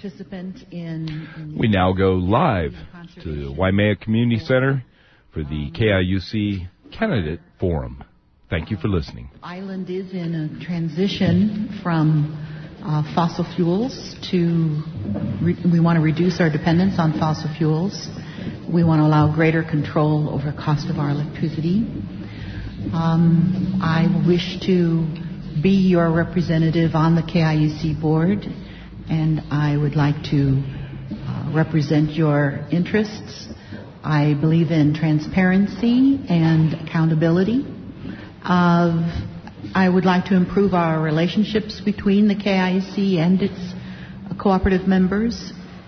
participant in We now go live to the Waimea Community Center for the KIUC Candidate Forum. Thank you for listening. Island is in a transition from fossil fuels to, we want to reduce our dependence on fossil fuels. We want to allow greater control over the cost of our electricity. I wish to be your representative on the KIUC board, and I would like to represent your interests. I believe in transparency and accountability. I would like to improve our relationships between the KIUC and its cooperative members.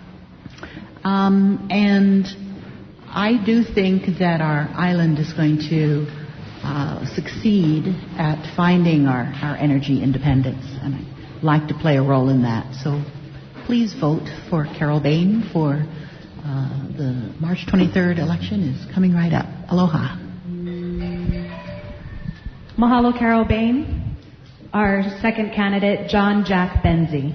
And I do think that our island is going to succeed at finding our energy independence, and I'd like to play a role in that. So please vote for Carol Bain for the March 23rd election is coming right up. Aloha. Mahalo, Carol Bain. Our second candidate, John Jack Benzie.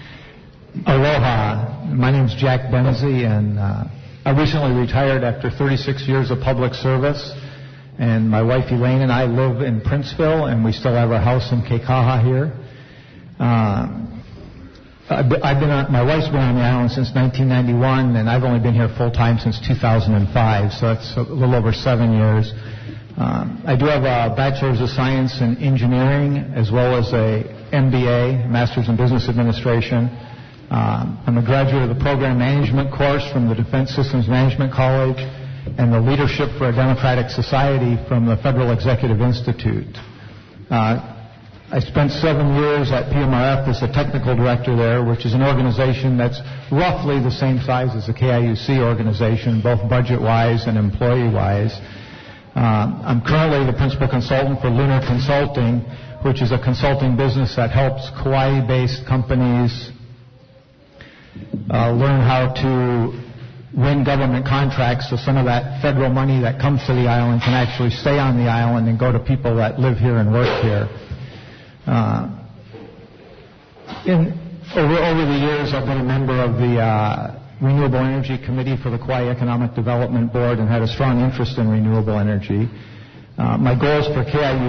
Aloha. My name's Jack Benzie, and I recently retired after 36 years of public service. And my wife Elaine and I live in Princeville, and we still have our house in Keikaha here. My wife's been on the island since 1991, and I've only been here full time since 2005, so that's a little over 7 years. I do have a Bachelor's of Science in Engineering, as well as a MBA, Master's in Business Administration. I'm a graduate of the Program Management course from the Defense Systems Management College, and the Leadership for a Democratic Society from the Federal Executive Institute. I spent 7 years at PMRF as the technical director there, which is an organization that's roughly the same size as the KIUC organization, both budget-wise and employee-wise. I'm currently the principal consultant for Lunar Consulting, which is a consulting business that helps Kauai-based companies learn how to win government contracts, so some of that federal money that comes to the island can actually stay on the island and go to people that live here and work here. Over the years, I've been a member of the Renewable Energy Committee for the Kauai Economic Development Board and had a strong interest in renewable energy. My goals for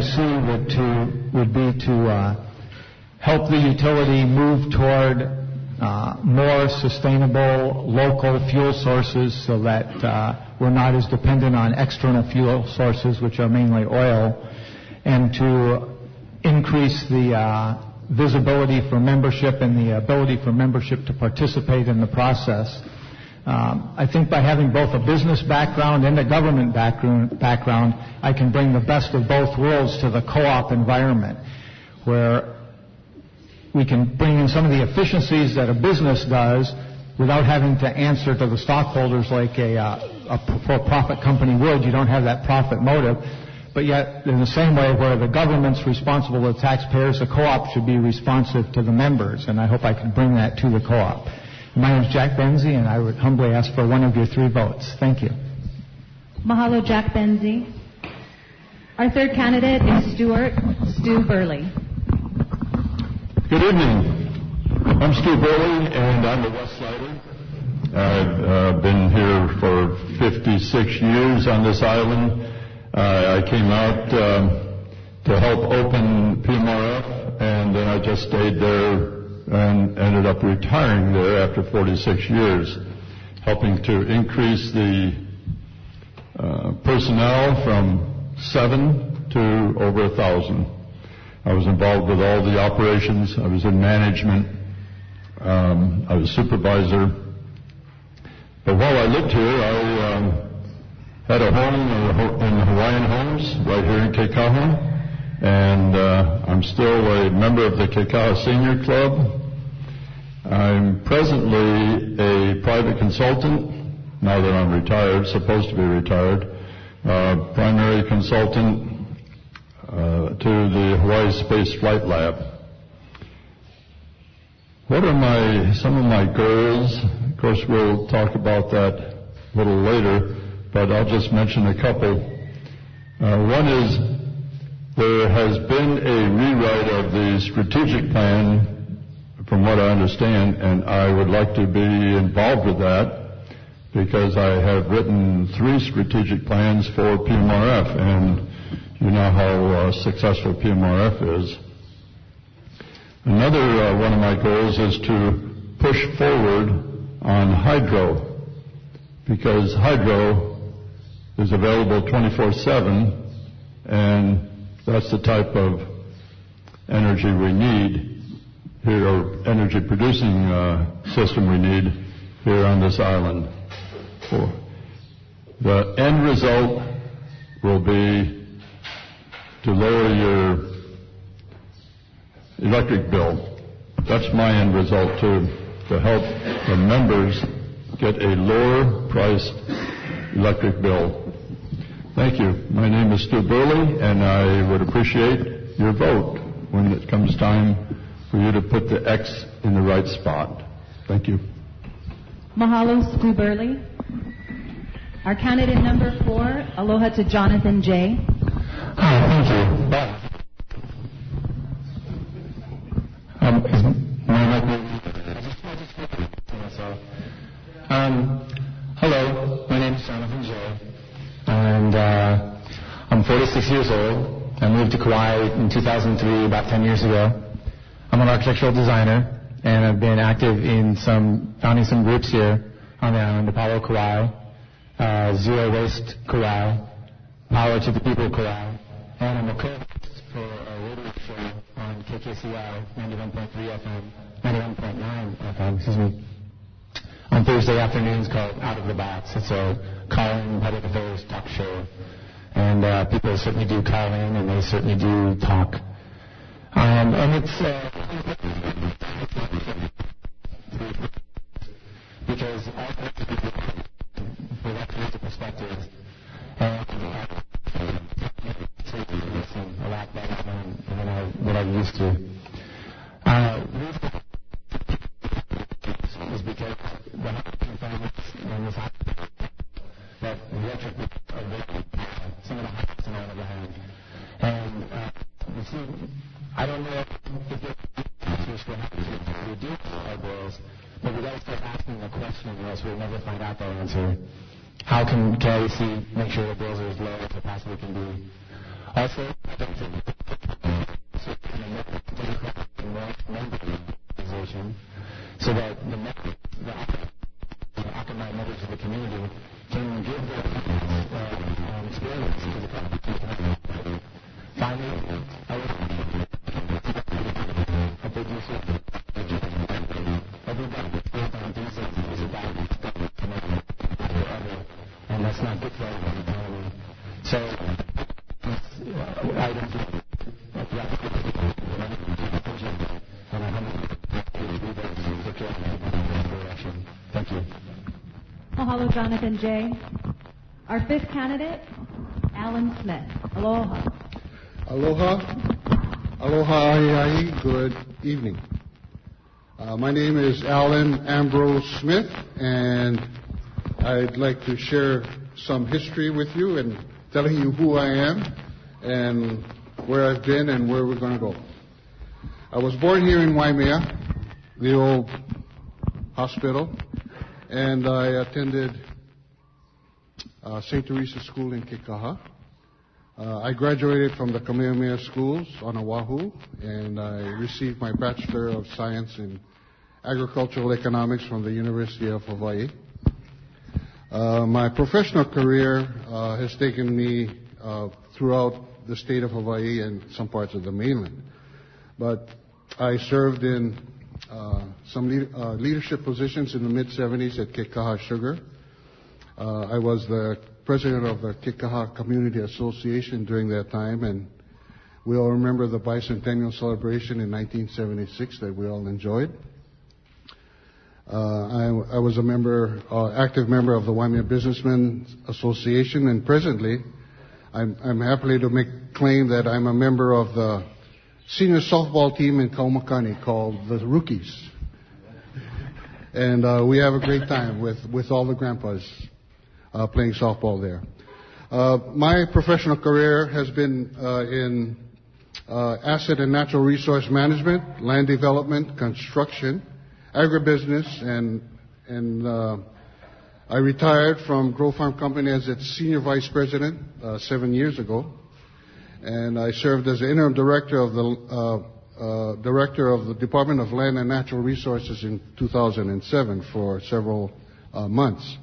KIUC would be to help the utility move toward more sustainable local fuel sources so that we're not as dependent on external fuel sources, which are mainly oil, and to increase the visibility for membership and the ability for membership to participate in the process. I think by having both a business background and a government background, I can bring the best of both worlds to the co-op environment, where we can bring in some of the efficiencies that a business does without having to answer to the stockholders like a for-profit company would. You don't have that profit motive. But yet, in the same way where the government's responsible to the taxpayers, the co-op should be responsive to the members, and I hope I can bring that to the co-op. My name is Jack Benzie, and I would humbly ask for one of your 3 votes. Thank you. Mahalo, Jack Benzie. Our third candidate is Stu Burley. Good evening. I'm Stu Burley, and I'm a West Sider. I've been here for 56 years on this island. I came out to help open PMRF, and then I just stayed there and ended up retiring there after 46 years, helping to increase the personnel from 7 to over 1,000. I was involved with all the operations. I was in management. I was supervisor. But while I lived here, I had a home in Hawaiian Homes right here in Keikaha, and I'm still a member of the Keikaha Senior Club. I'm presently a private consultant, now that I'm retired, supposed to be retired, primary consultant to the Hawaii Space Flight Lab. What are some of my goals? Of course, we'll talk about that a little later, but I'll just mention a couple. One is there has been a rewrite of the strategic plan from what I understand, and I would like to be involved with that because I have written 3 strategic plans for PMRF, and you know how successful PMRF is. Another one of my goals is to push forward on hydro, because hydro is available 24/7, and that's the type of energy we need here, or energy producing system we need here on this island. The end result will be to lower your electric bill. That's my end result too, to help the members get a lower priced electric bill. Thank you. My name is Stu Burley, and I would appreciate your vote when it comes time for you to put the X in the right spot. Thank you. Mahalo, Stu Burley. Our candidate number 4, aloha to Jonathan J. Hi, thank you. Hello, my name is Jonathan J. And I'm 46 years old. I moved to Kauai in 2003, about 10 years ago. I'm an architectural designer, and I've been active in founding some groups here on the island, Apollo Kauai, Zero Waste Kauai, Power to the People Kauai, and I'm a co-host for a radio show on KKCI 91.3 FM, 91.9 FM, on Thursday afternoons called Out of the Box. It's a call-in public affairs talk show. And people certainly do call in, and they certainly do talk. And it's because all for that kind of perspective, and listen a lot better than what I'm used to. Is because when this happened, that the electric some of the highlights in all of the hand. And you see, I don't know if there's answers for how to reduce our bills, but we've got to start asking the question, or else we'll never find out that answer. How can KIUC make sure the bills are as low as they possibly can be? Also, I don't think organization, so that the Akamai members of the community can give their experience to the community. Finally, I would a big use of everybody built on diesel is about forever, and that's not good for our economy. So, I don't think that the application and I Thank you. Mahalo, Jonathan J. Our 5th candidate, Alan Smith. Aloha. Aloha. Aloha, ahi, good evening. My name is Alan Ambrose Smith, and I'd like to share some history with you and telling you who I am and where I've been and where we're going to go. I was born here in Waimea, the old hospital, and I attended St. Teresa School in Kekaha. I graduated from the Kamehameha schools on Oahu, and I received my Bachelor of Science in Agricultural Economics from the University of Hawaii. My professional career has taken me throughout the state of Hawaii and some parts of the mainland. But I served in some leadership positions in the mid-'70s at Kekaha Sugar. I was the president of the Kekaha Community Association during that time, and we all remember the bicentennial celebration in 1976 that we all enjoyed. I was a active member of the Waimea Businessmen Association, and presently I'm happy to make claim that I'm a member of the senior softball team in Kaumakani called the Rookies. And we have a great time with all the grandpas playing softball there. My professional career has been in asset and natural resource management, land development, construction, agribusiness, and I retired from Grow Farm Company as its senior vice president 7 years ago, and I served as the interim director of the Department of Land and Natural Resources in 2007 for several months.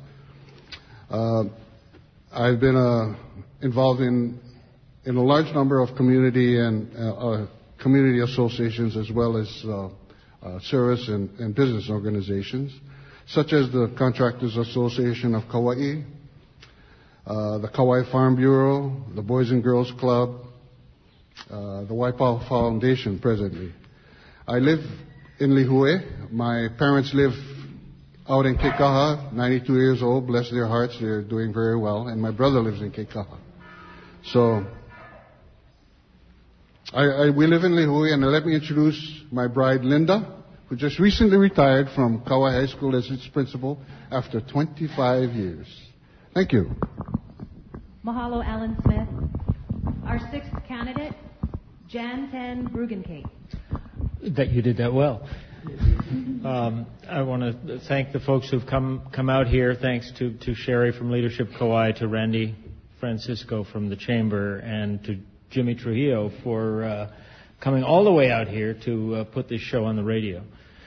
I've been involved in a large number of community and community associations, as well as service and business organizations, such as the Contractors Association of Kauai, the Kauai Farm Bureau, the Boys and Girls Club, the Waipahu Foundation presently. I live in Lihue. My parents live out in Kekaha, 92 years old, bless their hearts, they're doing very well, and my brother lives in Kekaha. So, we live in Lihue, and let me introduce my bride, Linda, who just recently retired from Kauai High School as its principal after 25 years. Thank you. Mahalo, Alan Smith. Our sixth candidate, Jan-Ten Bruggencate. That you did that well. I want to thank the folks who've come out here. Thanks to Sherry from Leadership Kauai, to Randy Francisco from the Chamber, and to Jimmy Trujillo for coming all the way out here to put this show on the radio.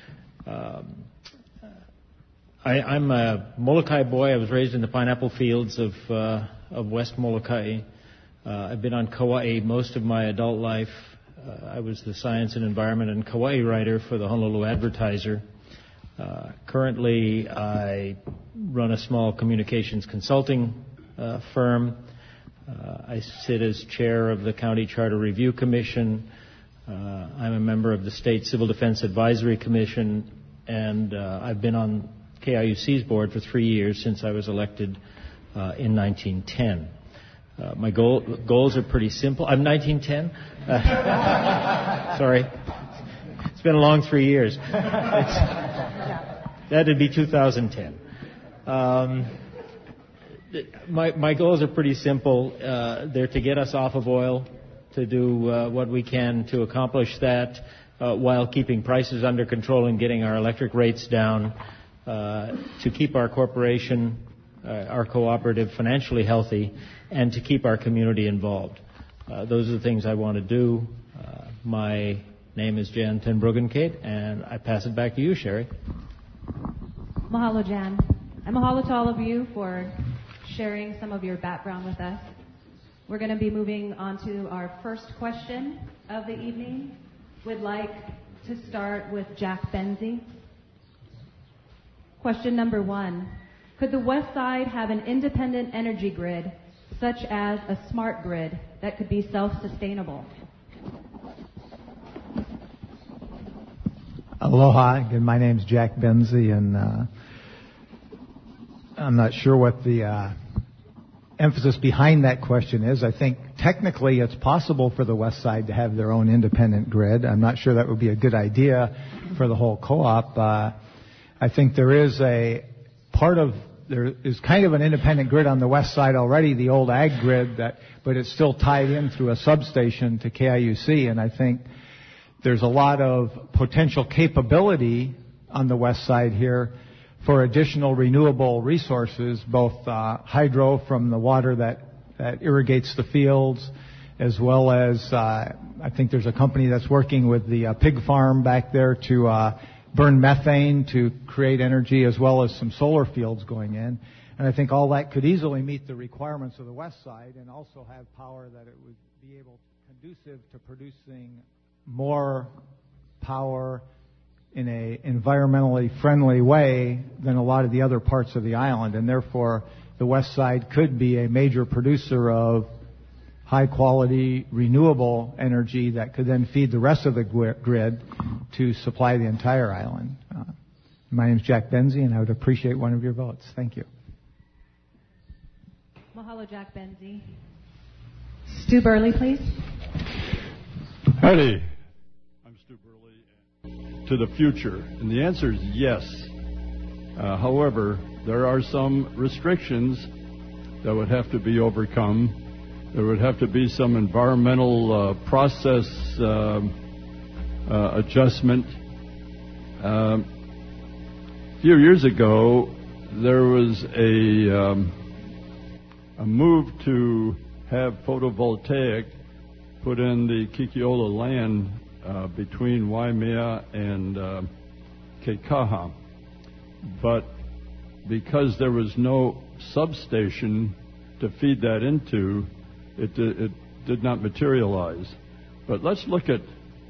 I'm a Molokai boy. I was raised in the pineapple fields of West Molokai. I've been on Kauai most of my adult life. I was the science and environment and Kauai writer for the Honolulu Advertiser. Currently, I run a small communications consulting firm. I sit as chair of the County Charter Review Commission. I'm a member of the State Civil Defense Advisory Commission, and I've been on KIUC's board for 3 years since I was elected in 1910. My goals are pretty simple. I'm 1910? Sorry. It's been a long 3 years. That'd be 2010. My goals are pretty simple. They're to get us off of oil, to do what we can to accomplish that while keeping prices under control and getting our electric rates down, to keep our corporation, our cooperative financially healthy, and to keep our community involved. Those are the things I want to do. My name is Jan-Ten Bruggencate, and I pass it back to you, Sherry. Mahalo, Jan. And mahalo to all of you for sharing some of your background with us. We're going to be moving on to our first question of the evening. We'd like to start with Jack Benzie. Question number 1. Could the West Side have an independent energy grid, such as a smart grid, that could be self-sustainable? Aloha. Again, my name's Jack Benzie, and I'm not sure what the emphasis behind that question is. I think technically it's possible for the West Side to have their own independent grid. I'm not sure that would be a good idea for the whole co-op. I think there is kind of an independent grid on the West Side already, the old ag grid, but it's still tied in through a substation to KIUC, and I think there's a lot of potential capability on the West Side here for additional renewable resources, both hydro from the water that irrigates the fields, as well as I think there's a company that's working with the pig farm back there to burn methane to create energy, as well as some solar fields going in. And I think all that could easily meet the requirements of the West Side and also have power that it would be able conducive to producing more power in a environmentally friendly way than a lot of the other parts of the island. And therefore, the West Side could be a major producer of high-quality, renewable energy that could then feed the rest of the grid to supply the entire island. My name is Jack Benzie, and I would appreciate one of your votes. Thank you. Mahalo, Jack Benzie. Stu Burley, please. Howdy. I'm Stu Burley. To the future. And the answer is yes. However, there are some restrictions that would have to be overcome. There would have to be some environmental process adjustment. A few years ago, there was a move to have photovoltaic put in the Kikiola land between Waimea and Keikaha. But because there was no substation to feed that into, it did not materialize. But let's look at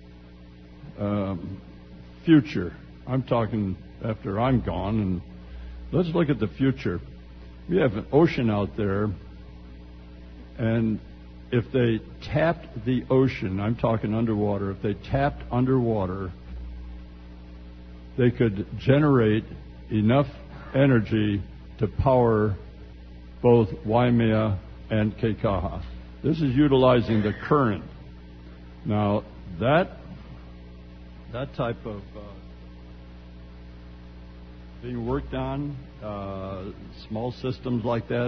future. I'm talking after I'm gone, and let's look at the future. We have an ocean out there, and if they tapped the ocean, I'm talking underwater, if they tapped underwater, they could generate enough energy to power both Waimea and Keikaha. This is utilizing the current. Now, that type of being worked on, small systems like that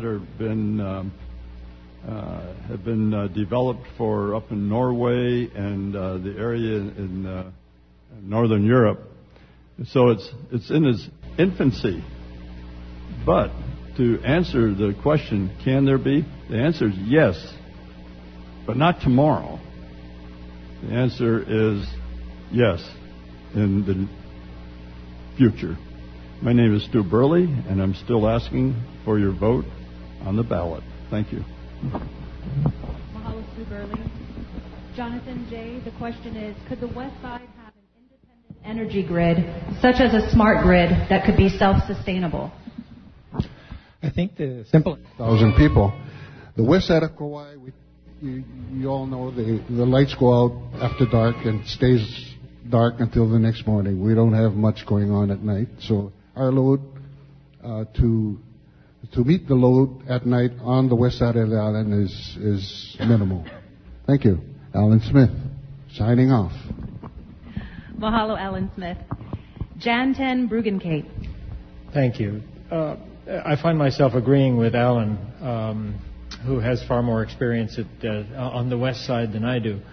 have been developed for up in Norway and the area in northern Europe. So it's in its infancy. But to answer the question, can there be? The answer is yes, but not tomorrow. The answer is yes in the future. My name is Stu Burley, and I'm still asking for your vote on the ballot. Thank you. Mahalo, Stu Burley. Jonathan J., the question is, could the West Side have an independent energy grid, such as a smart grid, that could be self-sustainable? I think the simple... 1,000 people. The west side of Kauai, you all know the lights go out after dark and stays dark until the next morning. We don't have much going on at night. So our load to meet the load at night on the west side of the island is minimal. Thank you. Alan Smith, signing off. Mahalo, Alan Smith. Jan 10 Bruggencate. Thank you. I find myself agreeing with Alan, who has far more experience on the west side than I do.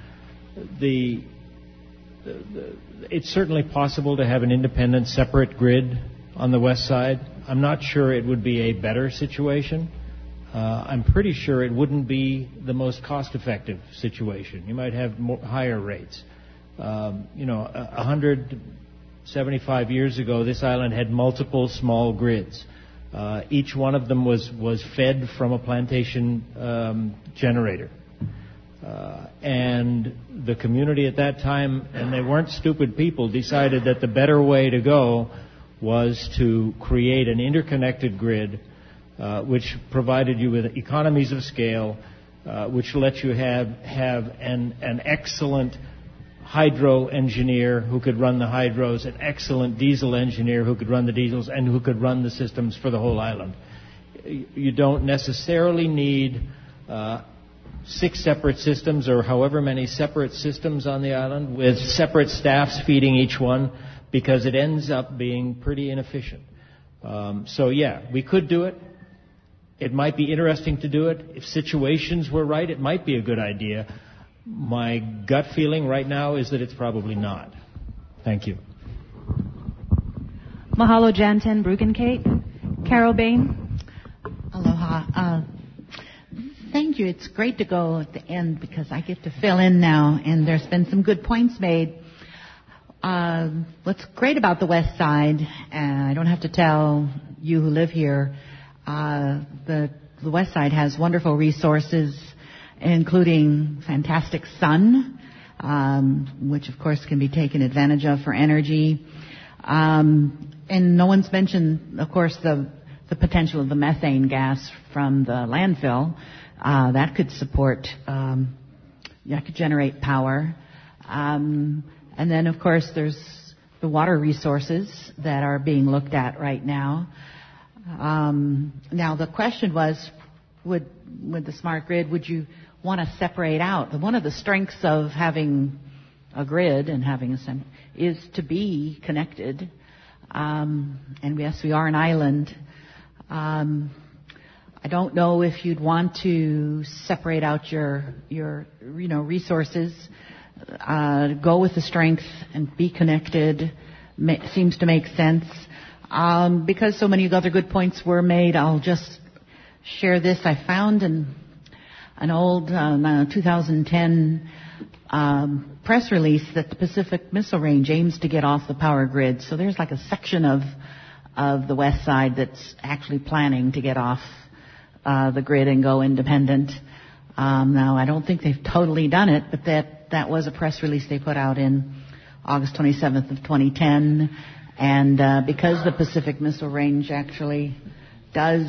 It's certainly possible to have an independent, separate grid on the west side. I'm not sure it would be a better situation. I'm pretty sure it wouldn't be the most cost-effective situation. You might have higher rates. 175 years ago, this island had multiple small grids. Each one of them was fed from a plantation generator. And the community at that time, and they weren't stupid people, decided that the better way to go was to create an interconnected grid which provided you with economies of scale, which let you have an excellent hydro engineer who could run the hydros, an excellent diesel engineer who could run the diesels, and who could run the systems for the whole island. You don't necessarily need 6 separate systems or however many separate systems on the island with separate staffs feeding each one, because it ends up being pretty inefficient. So yeah, we could do it. It might be interesting to do it. If situations were right, it might be a good idea. My gut feeling right now is that it's probably not. Thank you. Mahalo, Jan 10 Bruggencate. Carol Bain. Aloha. Thank you. It's great to go at the end because I get to fill in now, and there's been some good points made. What's great about the West Side, and I don't have to tell you who live here, the West Side has wonderful resources, including fantastic sun, which of course can be taken advantage of for energy. And no one's mentioned, of course, the potential of the methane gas from the landfill. That could support, that could generate power. And then, of course, there's the water resources that are being looked at right now. Now, the question was, with the smart grid, would you want to separate out? One of the strengths of having a grid and having is to be connected. And yes, we are an island. I don't know if you'd want to separate out your resources, go with the strength and be connected. Seems to make sense. Because so many other good points were made, I'll just share this. I found an old 2010 press release that the Pacific Missile Range aims to get off the power grid. So there's like a section of the west side that's actually planning to get off the grid and go independent. Now, I don't think they've totally done it, but that was a press release they put out in August 27th of 2010. And because the Pacific Missile Range actually does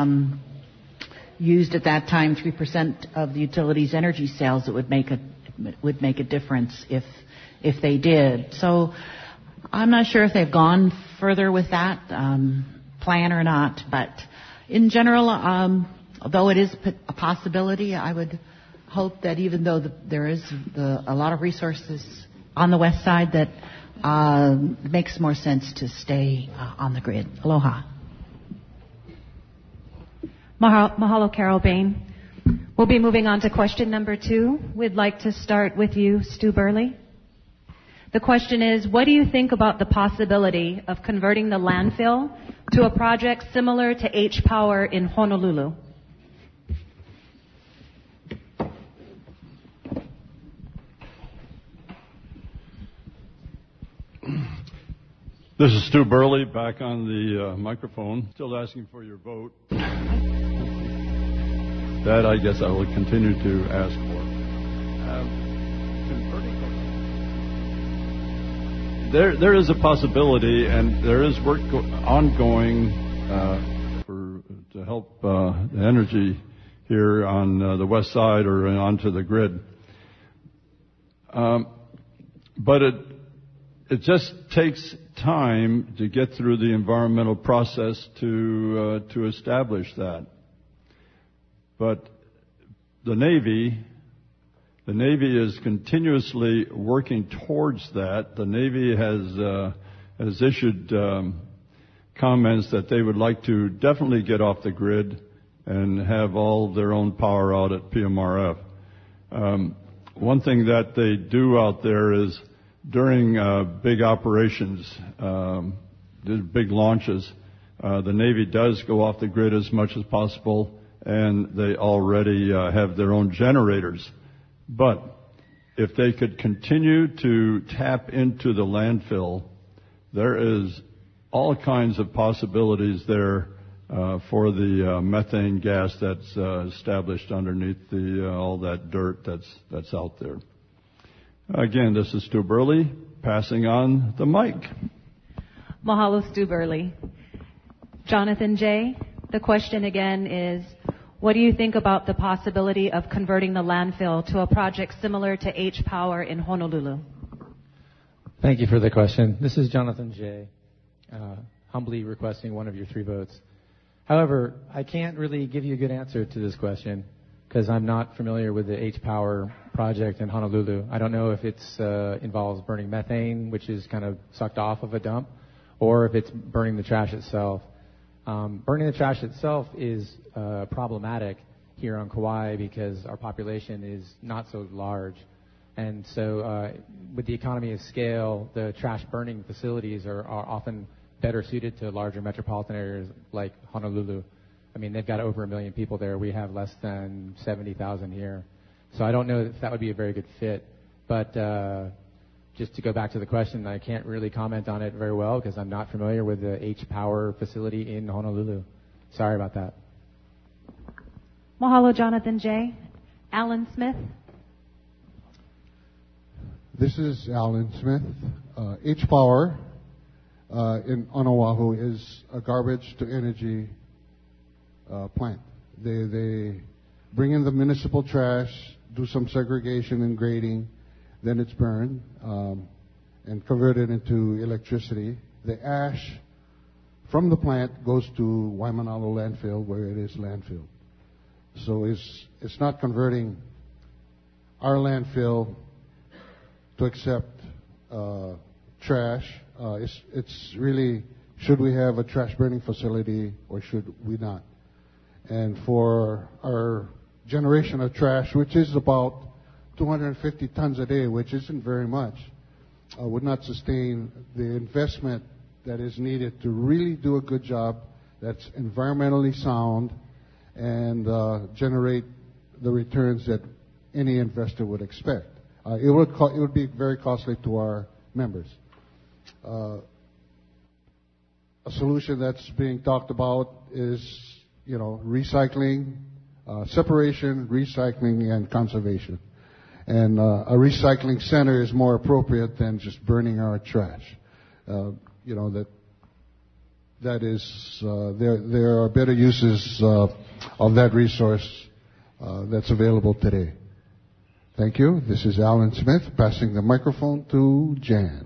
used at that time 3% of the utilities' energy sales, it would make a difference if they did. So I'm not sure if they've gone further with that plan or not, but in general, although it is a possibility, I would hope that even though there is a lot of resources on the west side, that it makes more sense to stay on the grid. Aloha. Mahalo, Carol Bain. We'll be moving on to question number 2. We'd like to start with you, Stu Burley. The question is, what do you think about the possibility of converting the landfill to a project similar to H-Power in Honolulu? This is Stu Burley back on the microphone, still asking for your vote. That I guess I will continue to ask for. There is a possibility, and there is work ongoing to help the energy here on the west side or onto the grid. But it just takes time to get through the environmental process to establish that. But the Navy is continuously working towards that. The Navy has issued comments that they would like to definitely get off the grid and have all their own power out at PMRF. One thing that they do out there is during big operations, big launches, the Navy does go off the grid as much as possible, and they already have their own generators. But if they could continue to tap into the landfill, there is all kinds of possibilities there for the methane gas that's established underneath all that dirt that's out there. Again, this is Stu Burley, passing on the mic. Mahalo, Stu Burley. Jonathan J., the question again is, what do you think about the possibility of converting the landfill to a project similar to H-Power in Honolulu? Thank you for the question. This is Jonathan J., humbly requesting one of your 3 votes. However, I can't really give you a good answer to this question because I'm not familiar with the H-Power project in Honolulu. I don't know if it involves burning methane, which is kind of sucked off of a dump, or if it's burning the trash itself. Burning the trash itself is problematic here on Kauai because our population is not so large. And so with the economy of scale, the trash burning facilities are often better suited to larger metropolitan areas like Honolulu. I mean, they've got over 1 million people there. We have less than 70,000 here. So I don't know if that would be a very good fit. But just to go back to the question, I can't really comment on it very well because I'm not familiar with the H-Power facility in Honolulu. Sorry about that. Mahalo, Jonathan J. Alan Smith. This is Alan Smith. H-Power on Oahu is a garbage to energy plant. They bring in the municipal trash, do some segregation and grading, then it's burned and converted into electricity. The ash from the plant goes to Waimanalo landfill, where it is landfill. So it's not converting our landfill to accept trash. It's really, should we have a trash burning facility or should we not? And for our generation of trash, which is about 250 tons a day, which isn't very much, would not sustain the investment that is needed to really do a good job that's environmentally sound and generate the returns that any investor would expect. It would be very costly to our members. A solution that's being talked about is, recycling, separation, recycling, and conservation. And a recycling center is more appropriate than just burning our trash. That is, there are better uses of that resource that's available today. Thank you. This is Alan Smith, passing the microphone to Jan.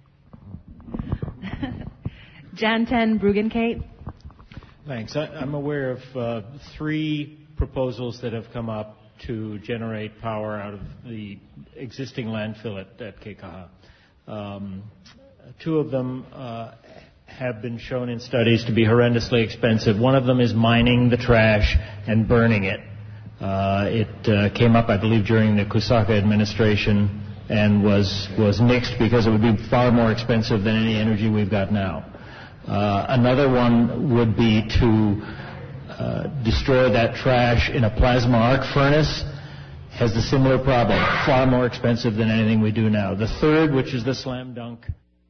Jan 10, Bruggencate. Thanks. I'm aware of 3 proposals that have come up to generate power out of the existing landfill at Kekaha. 2 of them have been shown in studies to be horrendously expensive. One of them is mining the trash and burning it. It came up, I believe, during the Kusaka administration and was nixed because it would be far more expensive than any energy we've got now. Another one would be to destroy that trash in a plasma arc furnace. Has a similar problem, far more expensive than anything we do now. The third, which is the slam dunk,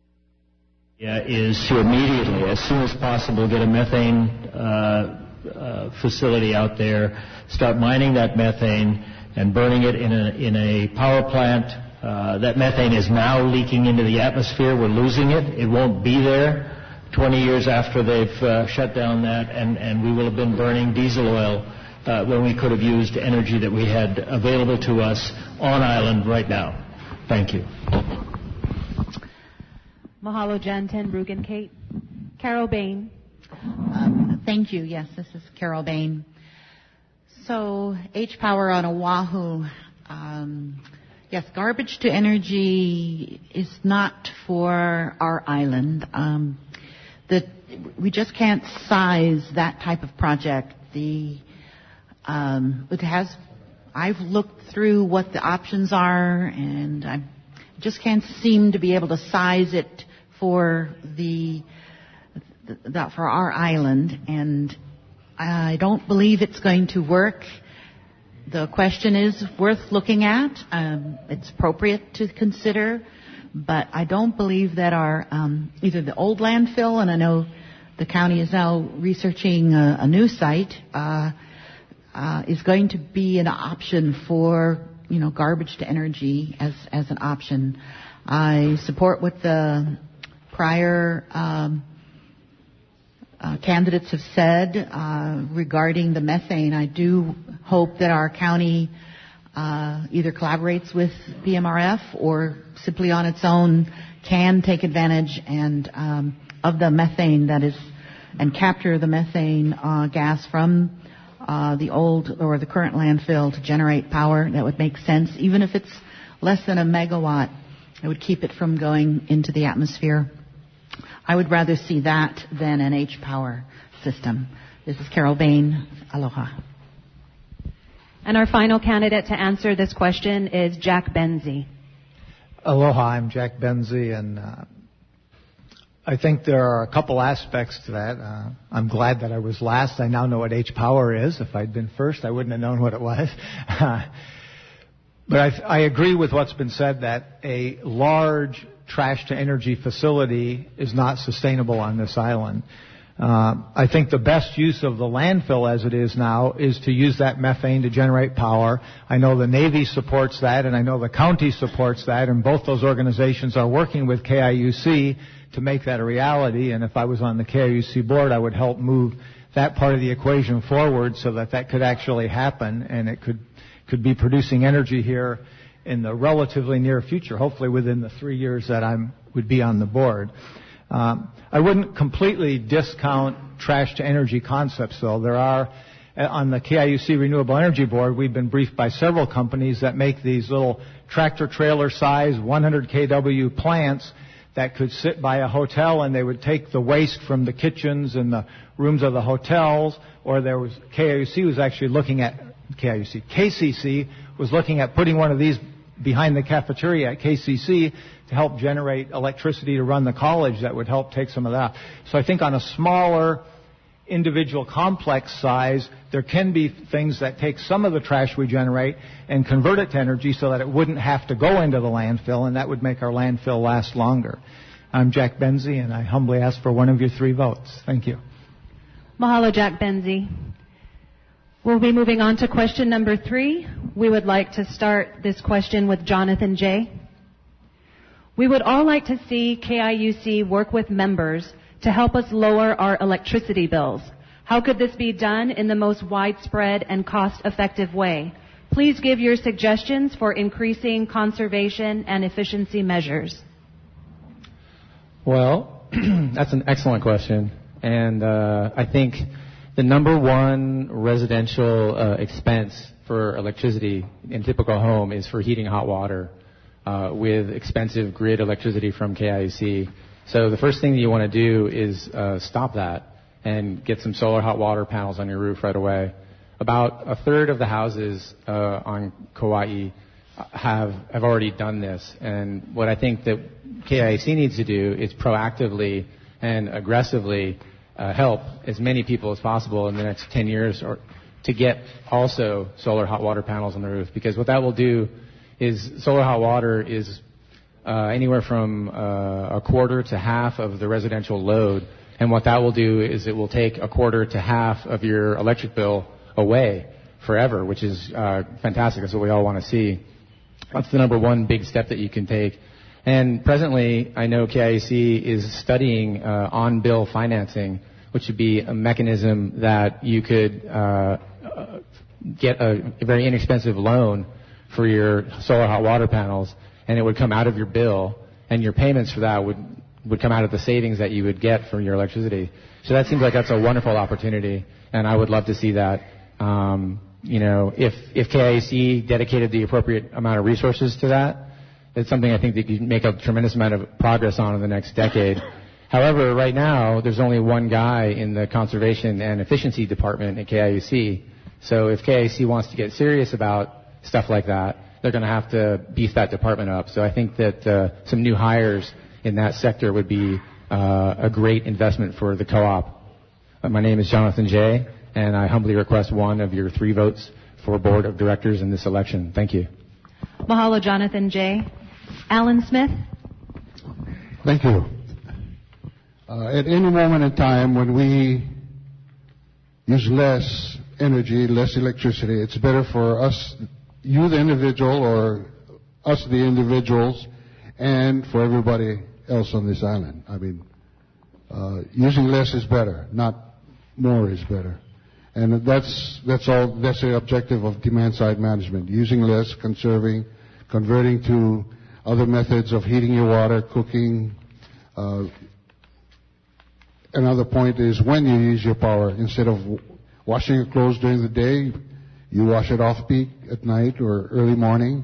is to immediately, as soon as possible, get a methane facility out there, start mining that methane and burning it in a power plant. That methane is now leaking into the atmosphere. We're losing it. It won't be there 20 years after they've shut down that, and we will have been burning diesel oil when we could have used energy that we had available to us on island right now. Thank you. Mahalo, Jan 10, Bruggencate. Carol Bain. Thank you. Yes, this is Carol Bain. So, H-Power on Oahu. Yes, garbage to energy is not for our island. We just can't size that type of project. I've looked through what the options are, and I just can't seem to be able to size it for for our island, and I don't believe it's going to work. The question is worth looking at. It's appropriate to consider, but I don't believe that our either the old landfill, and I know the county is now researching a new site, is going to be an option for garbage to energy as an option. I support what the prior candidates have said regarding the methane. I do hope that our county either collaborates with PMRF or simply on its own can take advantage of the methane that is and capture the methane gas from the old or the current landfill to generate power. That would make sense. Even if it's less than a megawatt, it would keep it from going into the atmosphere. I would rather see that than an H-Power system. This is Carol Bain. Aloha. And our final candidate to answer this question is Jack Benzie. Aloha, I'm Jack Benzie, and I think there are a couple aspects to that. I'm glad that I was last. I now know what H-Power is. If I'd been first, I wouldn't have known what it was. But I agree with what's been said that a large trash-to-energy facility is not sustainable on this island. I think the best use of the landfill as it is now is to use that methane to generate power. I know the Navy supports that, and I know the county supports that, and both those organizations are working with KIUC to make that a reality. And if I was on the KIUC board, I would help move that part of the equation forward so that could actually happen, and it could be producing energy here in the relatively near future, hopefully within the 3 years that I would be on the board. I wouldn't completely discount trash-to-energy concepts, though. There are, on the KIUC Renewable Energy Board, we've been briefed by several companies that make these little tractor-trailer-size 100 kW plants that could sit by a hotel, and they would take the waste from the kitchens and the rooms of the hotels, or there was KCC was looking at putting one of these behind the cafeteria at KCC to help generate electricity to run the college that would help take some of that. So I think on a smaller individual complex size, there can be things that take some of the trash we generate and convert it to energy so that it wouldn't have to go into the landfill, and that would make our landfill last longer. I'm Jack Benzie, and I humbly ask for one of your 3 votes. Thank you. Mahalo, Jack Benzie. We'll be moving on to question number 3. We would like to start this question with Jonathan J. We would all like to see KIUC work with members to help us lower our electricity bills. How could this be done in the most widespread and cost-effective way? Please give your suggestions for increasing conservation and efficiency measures. Well, that's an excellent question. And I think the number one residential expense for electricity in a typical home is for heating hot water with expensive grid electricity from KIUC. So the first thing that you want to do is stop that and get some solar hot water panels on your roof right away. About a third of the houses on Kauai have already done this. And what I think that KIUC needs to do is proactively and aggressively help as many people as possible in the next 10 years to get also solar hot water panels on the roof. Because what that will do is solar hot water is anywhere from a quarter to half of the residential load. And what that will do is it will take a quarter to half of your electric bill away forever, which is fantastic. That's what we all want to see. That's the number one big step that you can take. And presently, I know KIUC is studying on-bill financing, which would be a mechanism that you could get a very inexpensive loan for your solar hot water panels, and it would come out of your bill, and your payments for that would come out of the savings that you would get from your electricity. So that seems like that's a wonderful opportunity, and I would love to see that. If KIUC dedicated the appropriate amount of resources to that, it's something I think that you can make a tremendous amount of progress on in the next decade. However, right now, there's only one guy in the Conservation and Efficiency Department at KIUC. So if KIUC wants to get serious about stuff like that, they're going to have to beef that department up. So I think that some new hires in that sector would be a great investment for the co-op. My name is Jonathan J., and I humbly request one of your 3 votes for board of directors in this election. Thank you. Mahalo, Jonathan J. Alan Smith. Thank you. At any moment in time when we use less energy, less electricity, it's better for us, you the individual, or us the individuals, and for everybody else on this island. I mean, using less is better, not more is better. And that's the objective of demand-side management. Using less, conserving, converting to other methods of heating your water, cooking. Another point is when you use your power, instead of washing your clothes during the day, you wash it off-peak at night or early morning.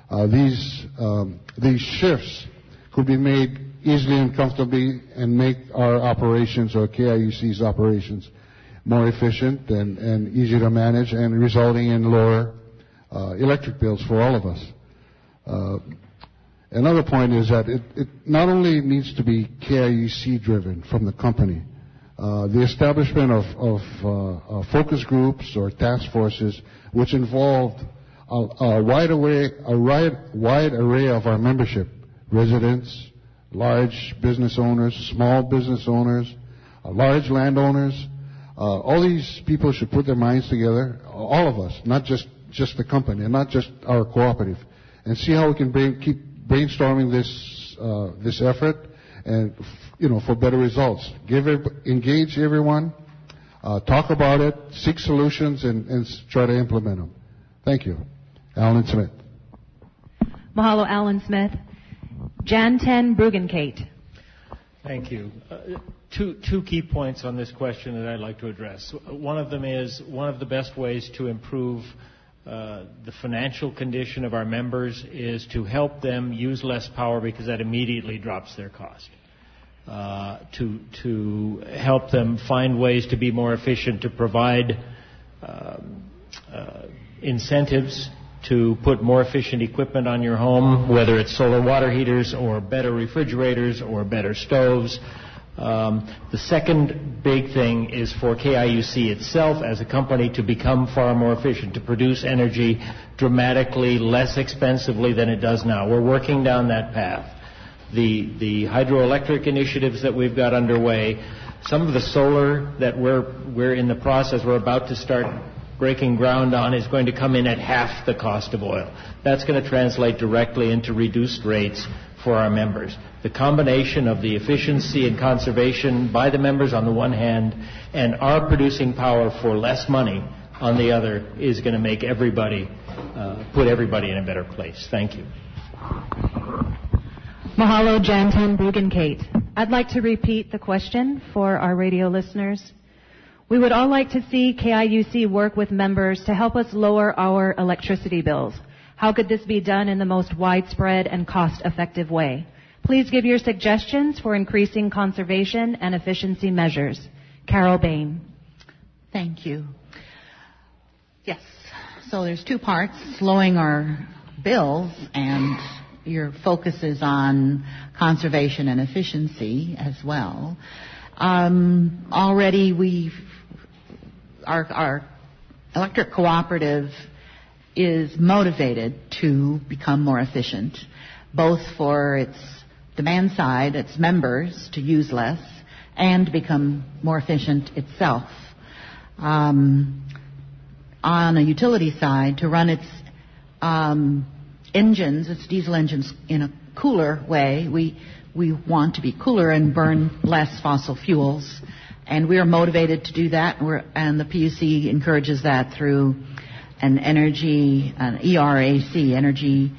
These shifts could be made easily and comfortably and make our operations, or KIUC's operations, more efficient and easier to manage, and resulting in lower electric bills for all of us. Another point is that it not only needs to be KIUC driven from the company. The establishment of focus groups or task forces, which involved a wide array of our membership, residents, large business owners, small business owners, large landowners. All these people should put their minds together, all of us, not just the company and not just our cooperative, and see how we can keep brainstorming this effort and for better results. Engage everyone, talk about it, seek solutions, and try to implement them. Thank you. Alan Smith. Mahalo, Alan Smith. Jan 10 Brugenkate. Thank you. Two key points on this question that I'd like to address. One of them is one of the best ways to improve the financial condition of our members is to help them use less power because that immediately drops their cost. To help them find ways to be more efficient, to provide incentives to put more efficient equipment on your home, whether it's solar water heaters or better refrigerators or better stoves. The second big thing is for KIUC itself as a company to become far more efficient, to produce energy dramatically less expensively than it does now. We're working down that path. The hydroelectric initiatives that we've got underway, some of the solar that we're in the process, we're about to start breaking ground on, is going to come in at half the cost of oil. That's going to translate directly into reduced rates for our members. The combination of the efficiency and conservation by the members on the one hand and our producing power for less money on the other is going to make everybody, put everybody in a better place. Thank you. Mahalo, Jantan, Brugan, Kate. I'd like to repeat the question for our radio listeners. We would all like to see KIUC work with members to help us lower our electricity bills. How could this be done in the most widespread and cost-effective way? Please give your suggestions for increasing conservation and efficiency measures. Carol Bain. Thank you. Yes, so there's two parts, lowering our bills, and your focus is on conservation and efficiency as well. Already our electric cooperative is motivated to become more efficient, both for its demand side, its members to use less, and become more efficient itself. On a utility side, to run its engines, its diesel engines, in a cooler way, we want to be cooler and burn less fossil fuels. And we are motivated to do that, and the PUC encourages that through an ERAC, energy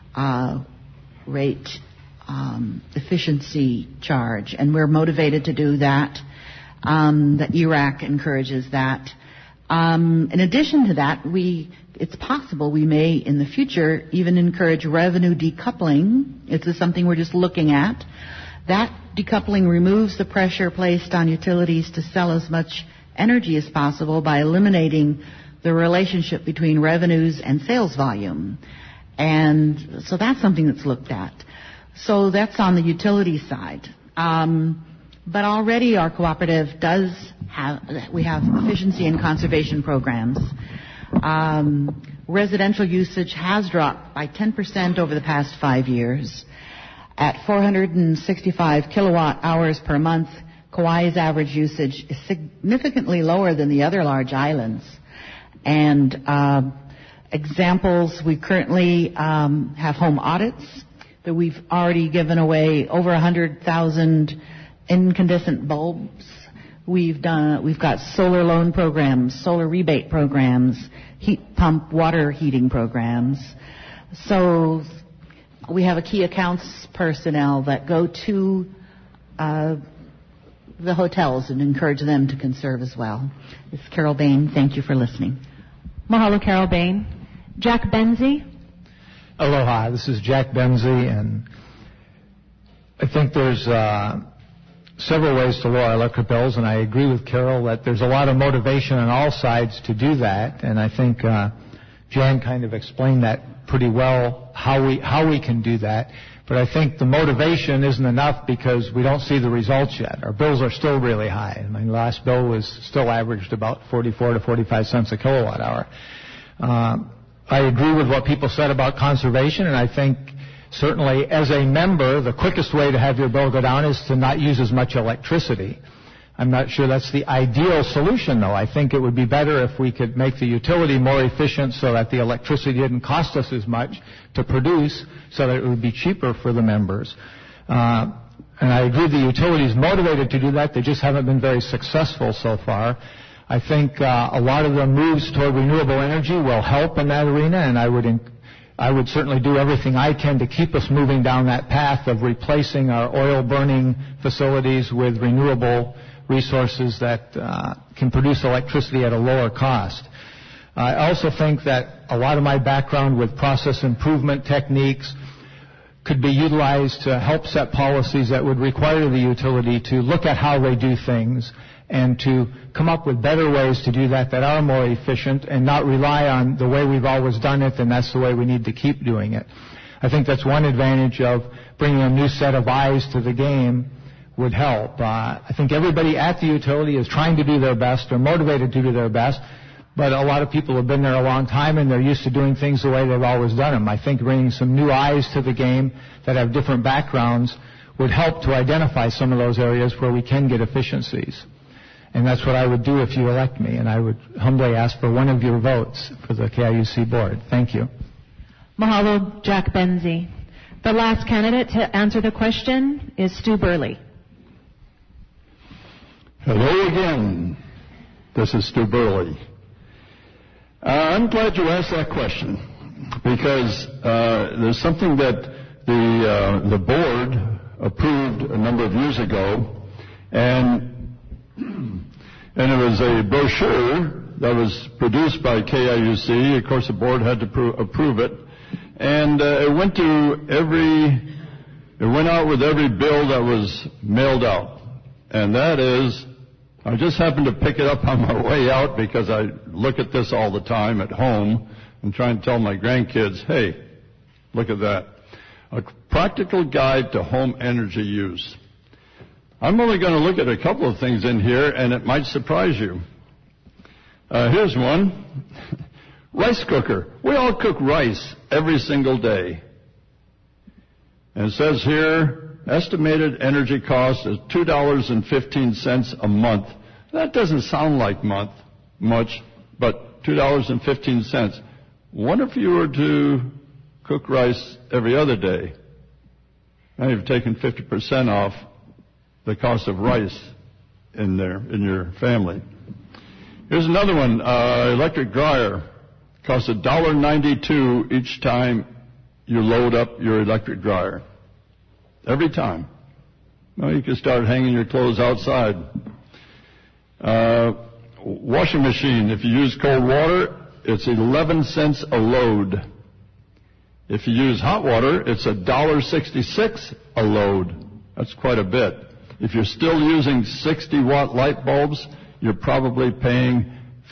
rate efficiency charge. And we're motivated to do that. The ERAC encourages that. In addition to that, it's possible we may, in the future, even encourage revenue decoupling. This is something we're just looking at. That decoupling removes the pressure placed on utilities to sell as much energy as possible by eliminating the relationship between revenues and sales volume. And so that's something that's looked at. So that's on the utility side. But already our cooperative we have efficiency and conservation programs. Residential usage has dropped by 10% over the past 5 years. At 465 kilowatt hours per month, Kauai's average usage is significantly lower than the other large islands. And examples, we currently have home audits, that we've already given away over 100,000 incandescent bulbs. We've got solar loan programs, solar rebate programs, heat pump water heating programs. So we have a key accounts personnel that go to the hotels and encourage them to conserve as well. It's Carol Bain. Thank you for listening. Mahalo, Carol Bain. Jack Benzie. Aloha. This is Jack Benzie, and I think there's several ways to lower electric bills, and I agree with Carol that there's a lot of motivation on all sides to do that, and I think Jan kind of explained that pretty well, how we can do that. But I think the motivation isn't enough because we don't see the results yet. Our bills are still really high. My last bill was still averaged about 44 to 45 cents a kilowatt hour. I agree with what people said about conservation, and I think certainly as a member, the quickest way to have your bill go down is to not use as much electricity. I'm not sure that's the ideal solution, though. I think it would be better if we could make the utility more efficient so that the electricity didn't cost us as much to produce, so that it would be cheaper for the members. And I agree the utility is motivated to do that. They just haven't been very successful so far. I think a lot of the moves toward renewable energy will help in that arena, and I would certainly do everything I can to keep us moving down that path of replacing our oil-burning facilities with renewable resources that can produce electricity at a lower cost. I also think that a lot of my background with process improvement techniques could be utilized to help set policies that would require the utility to look at how they do things and to come up with better ways to do that are more efficient and not rely on the way we've always done it, and that's the way we need to keep doing it. I think that's one advantage of bringing a new set of eyes to the game would help. I think everybody at the utility is trying to do their best. They're motivated to do their best. But a lot of people have been there a long time, and they're used to doing things the way they've always done them. I think bringing some new eyes to the game that have different backgrounds would help to identify some of those areas where we can get efficiencies. And that's what I would do if you elect me, and I would humbly ask for one of your votes for the KIUC board. Thank you. Mahalo, Jack Benzie. The last candidate to answer the question is Stu Burley. Hello again. This is Stu Burley. I'm glad you asked that question because there's something that the board approved a number of years ago, and it was a brochure that was produced by KIUC. Of course, the board had to approve it, and it went out with every bill that was mailed out, and that is. I just happened to pick it up on my way out because I look at this all the time at home and try and tell my grandkids, hey, look at that. A practical guide to home energy use. I'm only going to look at a couple of things in here, and it might surprise you. Here's one. Rice cooker. We all cook rice every single day. And it says here, estimated energy cost is $2.15 a month. That doesn't sound like much, but $2.15. What if you were to cook rice every other day? Now you've taken 50% off the cost of rice in your family. Here's another one. Electric dryer costs $1.92 each time you load up your electric dryer. Every time. Well, you can start hanging your clothes outside. Washing machine, if you use cold water, it's 11 cents a load. If you use hot water, it's $1.66 a load. That's quite a bit. If you're still using 60-watt light bulbs, you're probably paying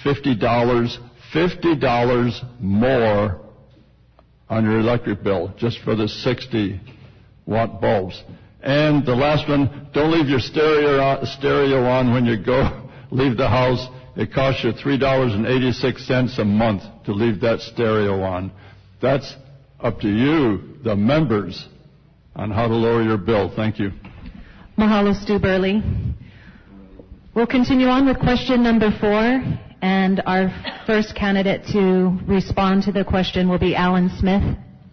$50 more on your electric bill just for the 60-watt bulbs. And the last one, don't leave your stereo on when you leave the house. It costs you $3.86 a month to leave that stereo on. That's up to you, the members, on how to lower your bill. Thank you. Mahalo, Stu Burley. We'll continue on with question number 4, and our first candidate to respond to the question will be Alan Smith.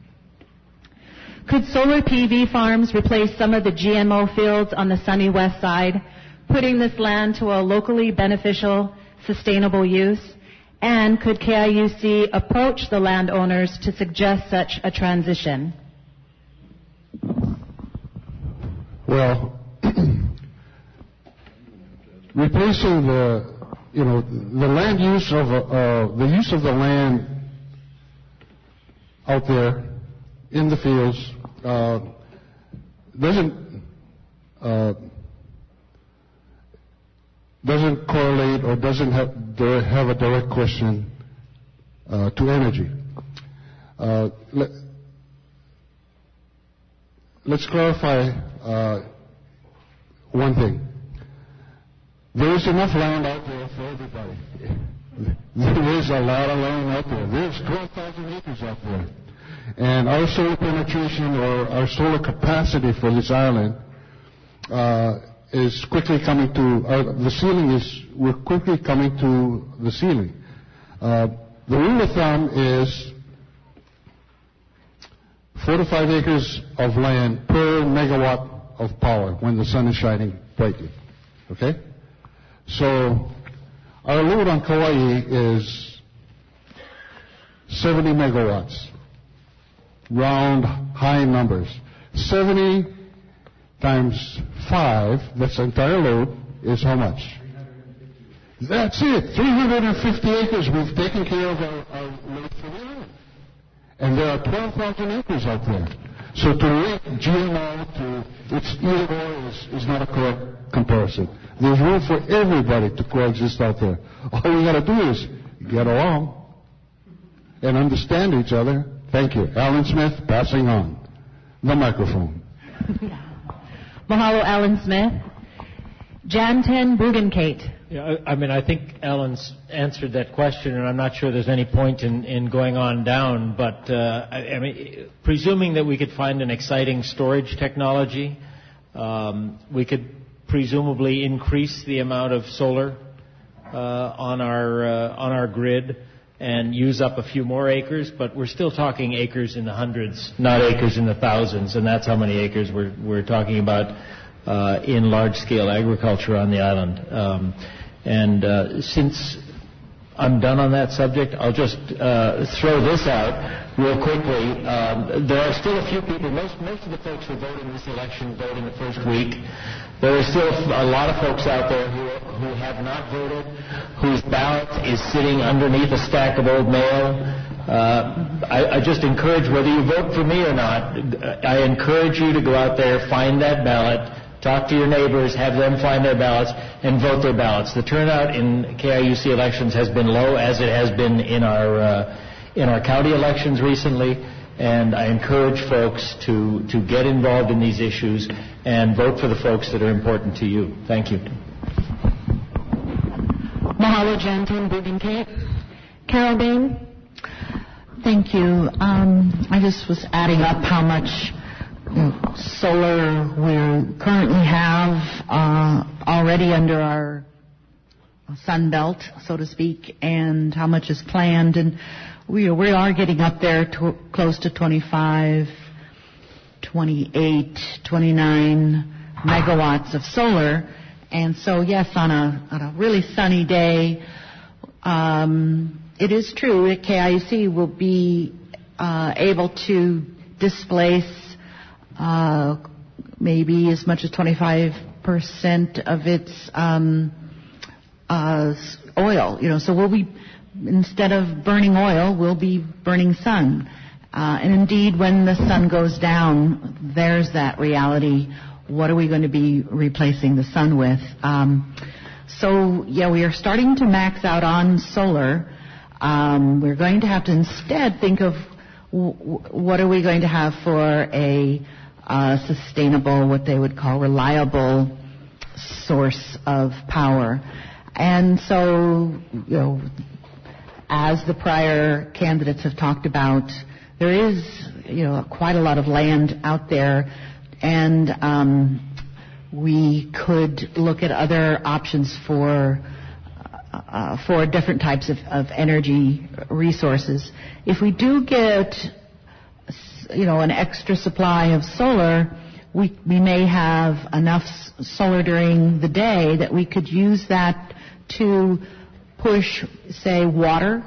Could solar PV farms replace some of the GMO fields on the sunny west side, putting this land to a locally beneficial, sustainable use? And could KIUC approach the landowners to suggest such a transition? Well, replacing the land use of the use of the land out there in the fields doesn't correlate or doesn't have a direct question to energy. Let's clarify one thing. There is enough land out there for everybody. There is a lot of land out there. There's 12,000 acres out there. And our solar penetration or our solar capacity for this island is quickly coming to we're quickly coming to the ceiling. The rule of thumb is 4 to 5 acres of land per megawatt of power when the sun is shining brightly. Okay? So our load on Kauai is 70 megawatts. Round high numbers. 70 times 5, that's the entire load, is how much? That's it. 350 acres. We've taken care of our lake for the island. And there are 12,000 acres out there. So to link GMO to its either or is not a correct comparison. There's room for everybody to coexist out there. All we got to do is get along and understand each other. Thank you. Alan Smith, passing on the microphone. Mahalo, Alan Smith. Janten Bugenkate. Yeah, I think Alan's answered that question, and I'm not sure there's any point in going on down. But presuming that we could find an exciting storage technology, we could presumably increase the amount of solar on our grid and use up a few more acres. But we're still talking acres in the hundreds, not acres in the thousands, and that's how many acres we're talking about in large-scale agriculture on the island. Since I'm done on that subject, I'll just throw this out real quickly. There are still a few people, most of the folks who voted in this election voted in the first week. There are still a lot of folks out there who have not voted, whose ballot is sitting underneath a stack of old mail. I just encourage, whether you vote for me or not, I encourage you to go out there, find that ballot, talk to your neighbors, have them find their ballots, and vote their ballots. The turnout in KIUC elections has been low, as it has been in our county elections recently, and I encourage folks to get involved in these issues and vote for the folks that are important to you. Thank you. Mahalo, Janten Bugenkate. Carol Bain. Thank you. I just was adding up how much solar we currently have already under our sun belt, so to speak, and how much is planned. And we are getting up there to close to 25, 28, 29 megawatts of solar. And so, yes, on a really sunny day, it is true that KIUC will be able to displace maybe as much as 25% of its oil. So we'll be, instead of burning oil, we'll be burning sun. And indeed, when the sun goes down, there's that reality. What are we going to be replacing the sun with? We are starting to max out on solar. We're going to have to instead think of what are we going to have for a sustainable, what they would call reliable source of power. And so, as the prior candidates have talked about, there is, quite a lot of land out there, and we could look at other options for different types of energy resources. If we do get an extra supply of solar, we may have enough solar during the day that we could use that to push, say, water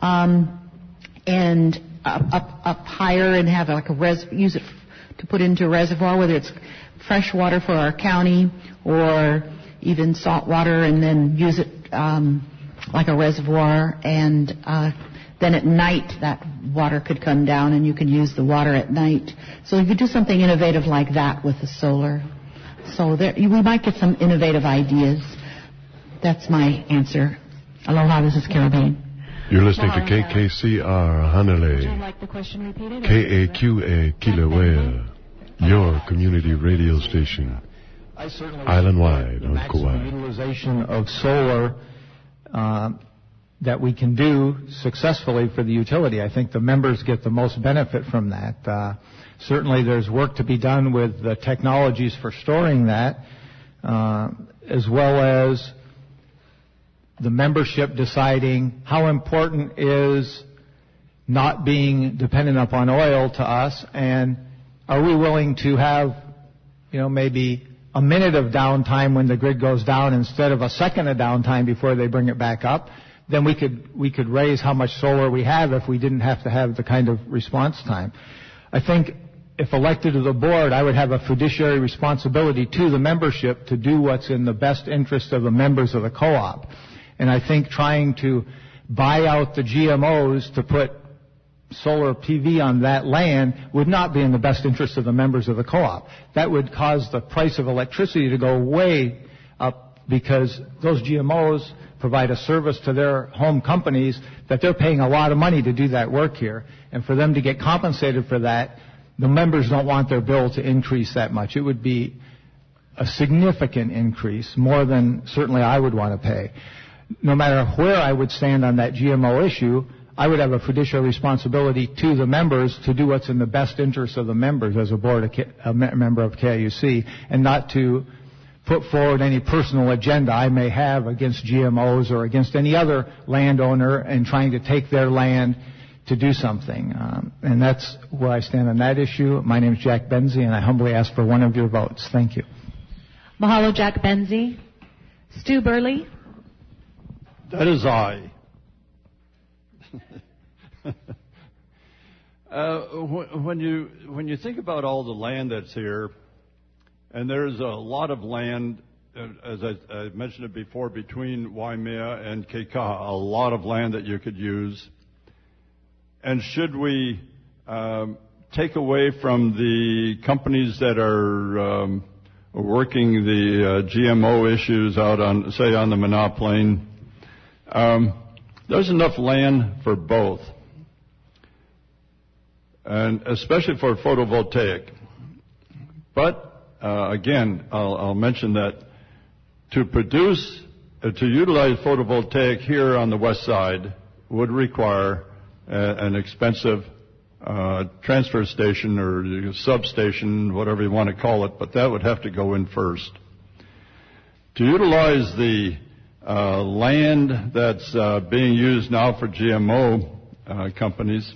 and up higher and have use it to put into a reservoir, whether it's fresh water for our county or even salt water, and then use it like a reservoir, and then at night that water could come down and you can use the water at night. So you could do something innovative like that with the solar. So we might get some innovative ideas. That's my answer. Aloha, this is Carol Bain. You're listening to KKCR Hanalei. Would you like the question repeated? KAQA Kilauea, your community radio station, island-wide on Kauai. Utilization of solar that we can do successfully for the utility. I think the members get the most benefit from that. Certainly there's work to be done with the technologies for storing that, as well as the membership deciding how important is not being dependent upon oil to us, and are we willing to have, maybe a minute of downtime when the grid goes down instead of a second of downtime before they bring it back up. Then we could raise how much solar we have if we didn't have to have the kind of response time. I think if elected to the board, I would have a fiduciary responsibility to the membership to do what's in the best interest of the members of the co-op. And I think trying to buy out the GMOs to put solar PV on that land would not be in the best interest of the members of the co-op. That would cause the price of electricity to go way up because those GMOs provide a service to their home companies that they're paying a lot of money to do that work here. And for them to get compensated for that, the members don't want their bill to increase that much. It would be a significant increase, more than certainly I would want to pay. No matter where I would stand on that GMO issue, I would have a fiduciary responsibility to the members to do what's in the best interest of the members as a member of KIUC, and not to put forward any personal agenda I may have against GMOs or against any other landowner and trying to take their land to do something. And that's where I stand on that issue. My name is Jack Benzie, and I humbly ask for one of your votes. Thank you. Mahalo, Jack Benzie. Stu Burley. That is I. When you think about all the land that's here, and there's a lot of land, as I mentioned it before, between Waimea and Keikaha, a lot of land that you could use. And should we take away from the companies that are working the GMO issues out on, say, on the Mana Plain, there's enough land for both, and especially for photovoltaic. But again, I'll mention that to utilize photovoltaic here on the west side would require an expensive transfer station or substation, whatever you want to call it, but that would have to go in first. To utilize the land that's being used now for GMO companies,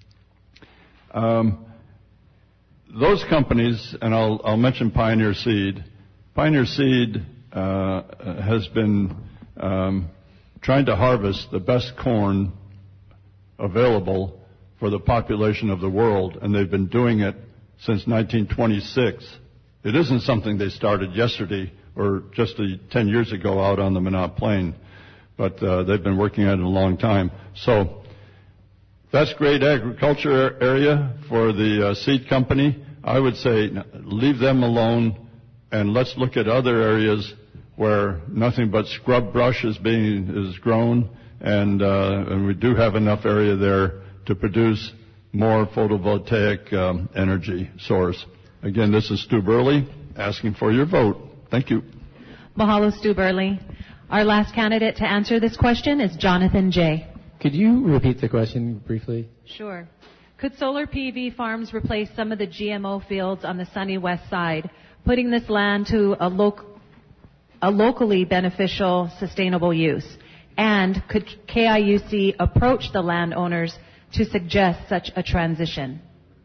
those companies, and I'll mention Pioneer Seed. Pioneer Seed has been trying to harvest the best corn available for the population of the world, and they've been doing it since 1926. It isn't something they started yesterday or just 10 years ago out on the Mana Plain, but they've been working at it a long time. So that's great agriculture area for the seed company. I would say leave them alone, and let's look at other areas where nothing but scrub brush is grown, and we do have enough area there to produce more photovoltaic energy source. Again, this is Stu Burley asking for your vote. Thank you. Mahalo, Stu Burley. Our last candidate to answer this question is Jonathan J. Could you repeat the question briefly? Sure. Could solar PV farms replace some of the GMO fields on the sunny west side, putting this land to a locally beneficial, sustainable use? And could KIUC approach the landowners to suggest such a transition?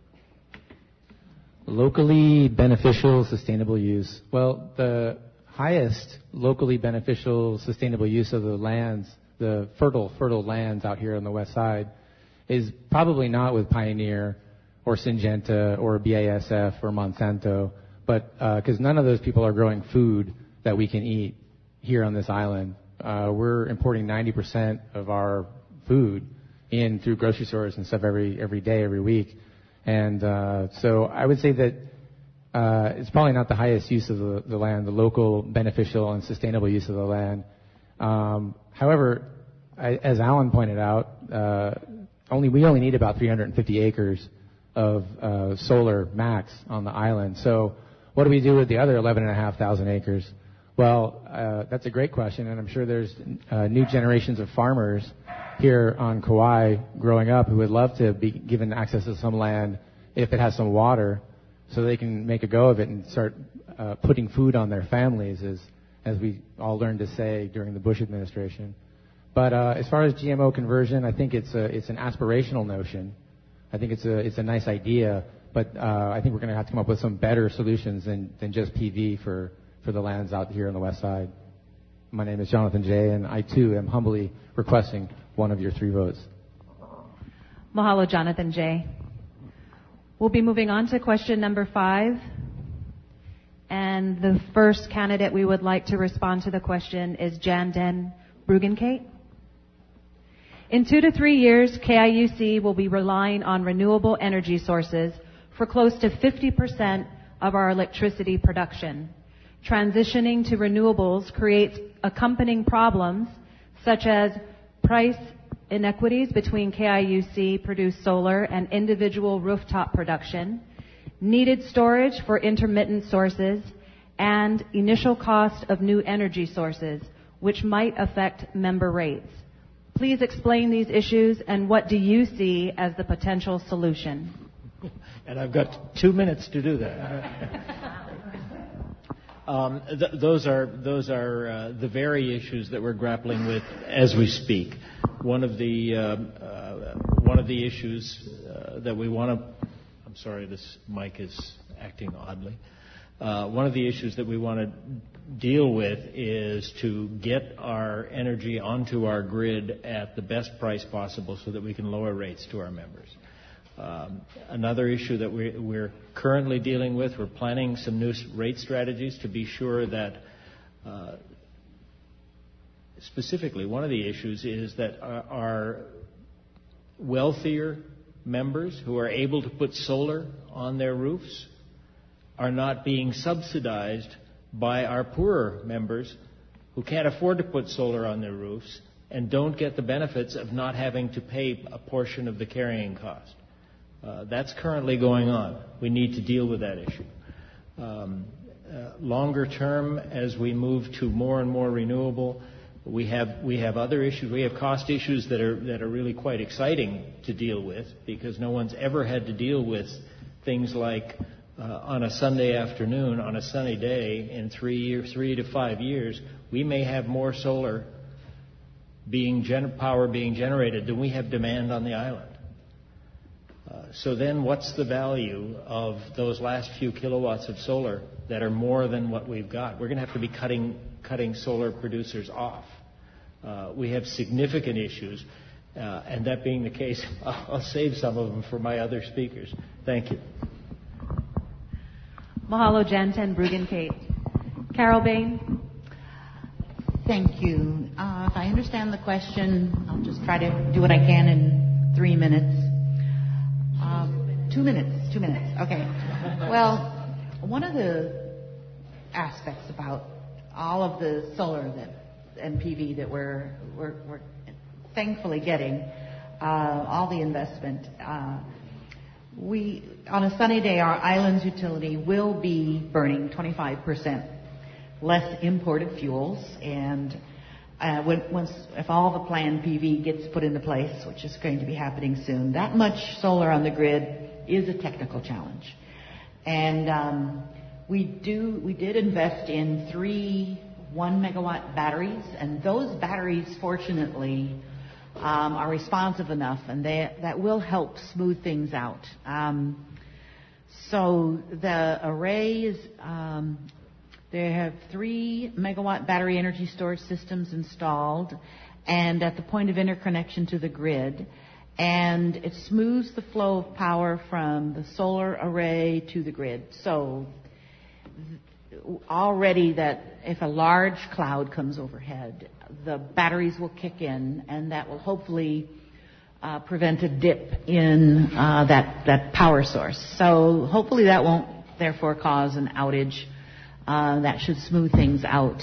Locally beneficial, sustainable use. Well, the highest locally beneficial, sustainable use of the lands, the fertile lands out here on the west side, is probably not with Pioneer or Syngenta or BASF or Monsanto, but because none of those people are growing food that we can eat here on this island. We're importing 90% of our food in through grocery stores and stuff every day, every week. And so I would say that it's probably not the highest use of the land, the local beneficial and sustainable use of the land. However, as Alan pointed out, we only need about 350 acres of solar max on the island. So what do we do with the other 11,500 acres? Well, that's a great question, and I'm sure there's new generations of farmers here on Kauai growing up who would love to be given access to some land if it has some water, so they can make a go of it and start putting food on their families, as we all learned to say during the Bush administration. But as far as GMO conversion, I think it's an aspirational notion. I think it's a nice idea, but I think we're going to have to come up with some better solutions than just PV for the lands out here on the west side. My name is Jonathan J., and I too am humbly requesting one of your 3 votes. Mahalo, Jonathan J. We'll be moving on to question number 5. And the first candidate we would like to respond to the question is Janten Bruggencate. In 2 to 3 years, KIUC will be relying on renewable energy sources for close to 50% of our electricity production. Transitioning to renewables creates accompanying problems such as price inequities between KIUC-produced solar and individual rooftop production, needed storage for intermittent sources, and initial cost of new energy sources, which might affect member rates. Please explain these issues and what do you see as the potential solution? And I've got 2 minutes to do that. Those are the very issues that we're grappling with as we speak. One of the issues that we want to. I'm sorry, this mic is acting oddly. One of the issues that we want to deal with is to get our energy onto our grid at the best price possible so that we can lower rates to our members. Another issue that we're currently dealing with, we're planning some new rate strategies to be sure that, specifically, one of the issues is that our wealthier members who are able to put solar on their roofs are not being subsidized by our poorer members who can't afford to put solar on their roofs and don't get the benefits of not having to pay a portion of the carrying cost. That's currently going on. We need to deal with that issue. Longer term, as we move to more and more renewable, we have other issues. We have cost issues that are really quite exciting to deal with because no one's ever had to deal with things like on a Sunday afternoon, on a sunny day, in 3 to 5 years, we may have more solar power being generated than we have demand on the island. So then what's the value of those last few kilowatts of solar that are more than what we've got? We're going to have to be cutting solar producers off. We have significant issues, and that being the case, I'll save some of them for my other speakers. Thank you. Mahalo, Jan10 Bruggencate. Carol Bain. Thank you. If I understand the question, I'll just try to do what I can in 3 minutes. 2 minutes. 2 minutes. Okay. Well, one of the aspects about all of the solar and PV that we're thankfully getting, all the investment, on a sunny day, our island's utility will be burning 25% less imported fuels, and if all the planned PV gets put into place, which is going to be happening soon, that much solar on the grid is a technical challenge. And we did invest in 3 1-megawatt batteries, and those batteries, fortunately, are responsive enough, and that will help smooth things out. So the arrays, they have 3 megawatt battery energy storage systems installed, and at the point of interconnection to the grid, and it smooths the flow of power from the solar array to the grid. So already that if a large cloud comes overhead, the batteries will kick in, and that will hopefully prevent a dip in that power source. So hopefully that won't therefore cause an outage. That should smooth things out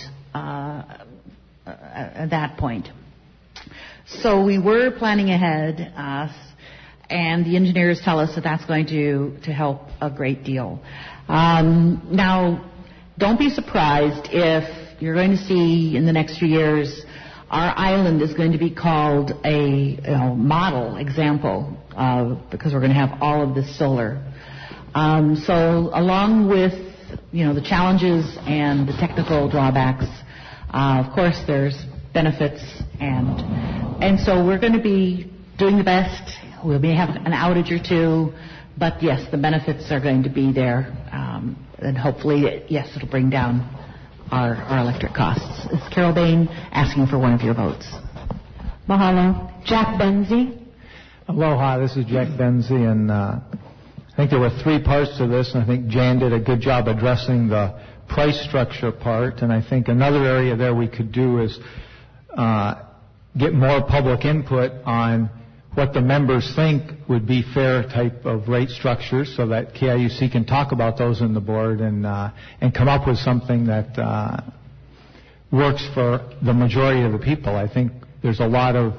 at that point. So we were planning ahead, and the engineers tell us that that's going to help a great deal. Now, don't be surprised if you're going to see in the next few years our island is going to be called a model example because we're going to have all of this solar. So along with the challenges and the technical drawbacks, of course there's benefits, and so we're going to be doing the best. We may have an outage or two, but yes, the benefits are going to be there, and hopefully, yes, it'll bring down our electric costs. It's Carol Bain asking for one of your votes. Mahalo. Jack Benzie. Aloha, this is Jack Benzie, and I think there were 3 parts to this, and I think Jan did a good job addressing the price structure part, and I think another area there we could do is get more public input on what the members think would be fair type of rate structures so that KIUC can talk about those in the board and come up with something that works for the majority of the people. I think there's a lot of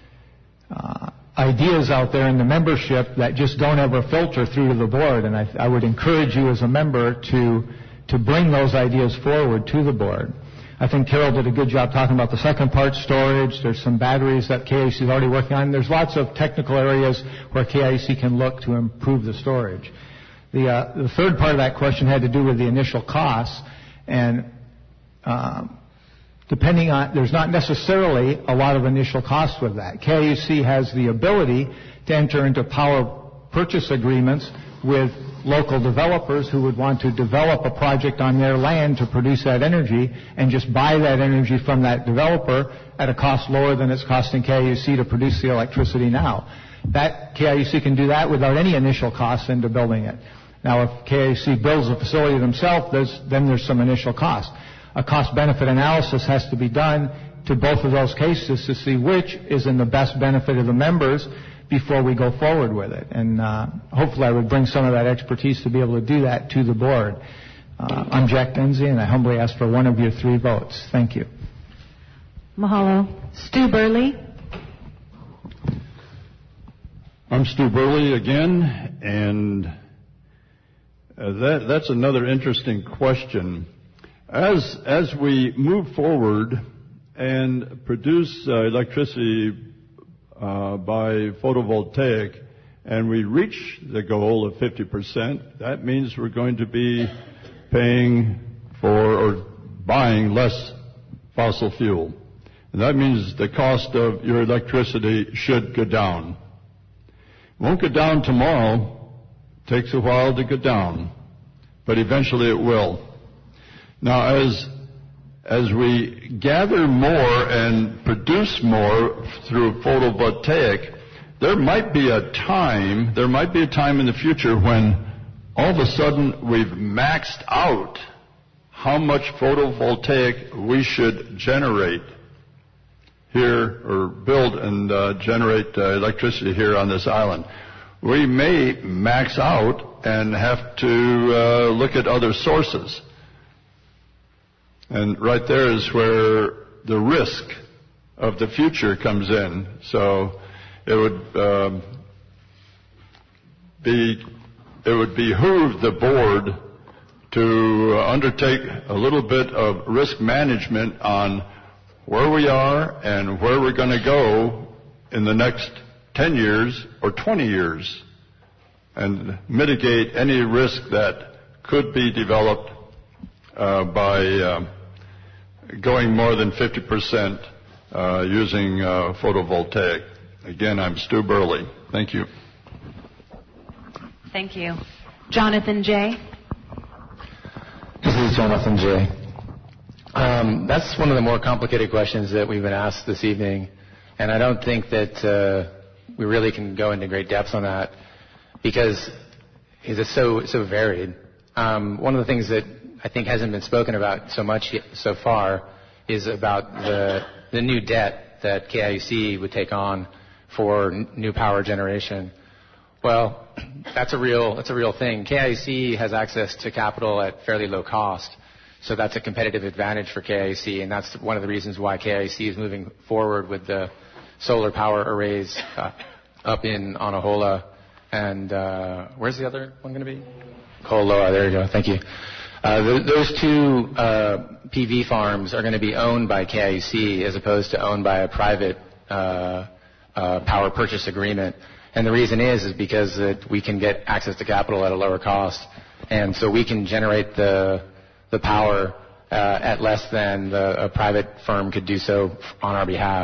ideas out there in the membership that just don't ever filter through to the board, and I would encourage you as a member to bring those ideas forward to the board. I think Carol did a good job talking about the second part, storage. There's some batteries that KIUC is already working on. There's lots of technical areas where KIUC can look to improve the storage. The third part of that question had to do with the initial costs, and depending on, there's not necessarily a lot of initial costs with that. KIUC has the ability to enter into power purchase agreements with local developers who would want to develop a project on their land to produce that energy and just buy that energy from that developer at a cost lower than it's costing KIUC to produce the electricity now. That KIUC can do that without any initial costs into building it. Now, if KIUC builds a facility themselves, then there's some initial cost. A cost-benefit analysis has to be done to both of those cases to see which is in the best benefit of the members before we go forward with it. And hopefully I would bring some of that expertise to be able to do that to the board. I'm Jack Denzi, and I humbly ask for one of your 3 votes. Thank you. Mahalo. Stu Burley. I'm Stu Burley again, and that's another interesting question. As we move forward and produce electricity by photovoltaic, and we reach the goal of 50%, that means we're going to be paying for or buying less fossil fuel. And that means the cost of your electricity should go down. It won't go down tomorrow. It takes a while to go down, but eventually it will. Now, as we gather more and produce more through photovoltaic, there might be a time in the future when all of a sudden we've maxed out how much photovoltaic we should generate here or build and generate electricity here on this island. We may max out and have to look at other sources. And right there is where the risk of the future comes in. So it would behoove the board to undertake a little bit of risk management on where we are and where we're going to go in the next 10 years or 20 years, and mitigate any risk that could be developed by going more than 50% using photovoltaic. Again, I'm Stu Burley. Thank you. Thank you. Jonathan J. This is Jonathan J. That's one of the more complicated questions that we've been asked this evening, and I don't think that we really can go into great depth on that because it's so varied. One of the things that I think hasn't been spoken about so much so far is about the new debt that KIUC would take on for new power generation. Well, that's a real thing. KIUC has access to capital at fairly low cost, so that's a competitive advantage for KIUC, and that's one of the reasons why KIUC is moving forward with the solar power arrays up in Anahola. And where's the other one going to be? Koloa. There you go. Thank you. Those 2 PV farms are going to be owned by KIUC as opposed to owned by a private power purchase agreement. And the reason is because that we can get access to capital at a lower cost, and so we can generate the power at less than a private firm could do so on our behalf.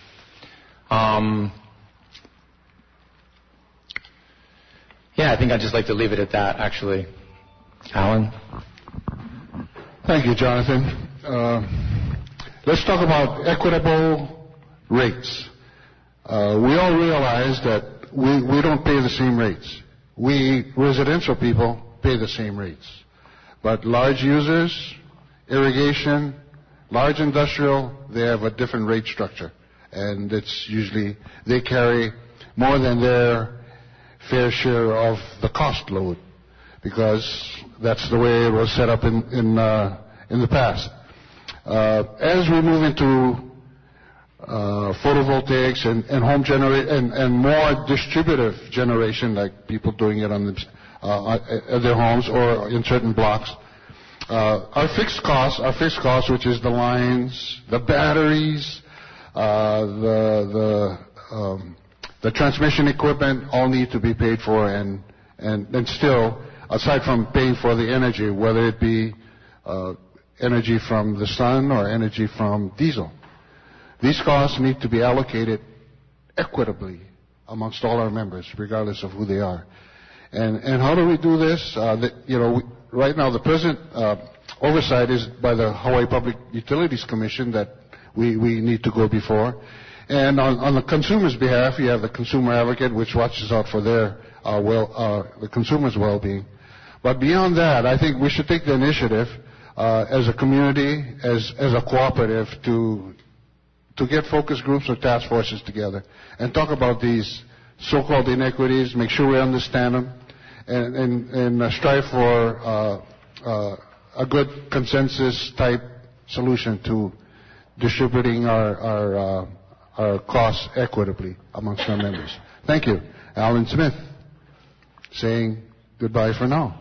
Yeah, I think I'd just like to leave it at that, actually. Alan? Thank you, Jonathan. Let's talk about equitable rates. We all realize that we don't pay the same rates. We residential people pay the same rates. But large users, irrigation, Large industrial, they have a different rate structure. And it's usually, they carry more than their fair share of the cost load, because that's the way it was set up in the past. As we move into photovoltaics and home and more distributive generation, like people doing it on at their homes or in certain blocks, our fixed costs, which is the lines, the batteries, the transmission equipment, all need to be paid for, and still, aside from paying for the energy, whether it be energy from the sun or energy from diesel, these costs need to be allocated equitably amongst all our members, regardless of who they are. And how do we do this? Right now, the present oversight is by the Hawaii Public Utilities Commission that we need to go before. And on the consumer's behalf, you have the consumer advocate, which watches out for their the consumer's well-being. But beyond that, I think we should take the initiative as a community, as a cooperative, to get focus groups or task forces together and talk about these so-called inequities, make sure we understand them, and strive for a good consensus-type solution to distributing our costs equitably amongst our members. Thank you. Alan Smith, saying goodbye for now.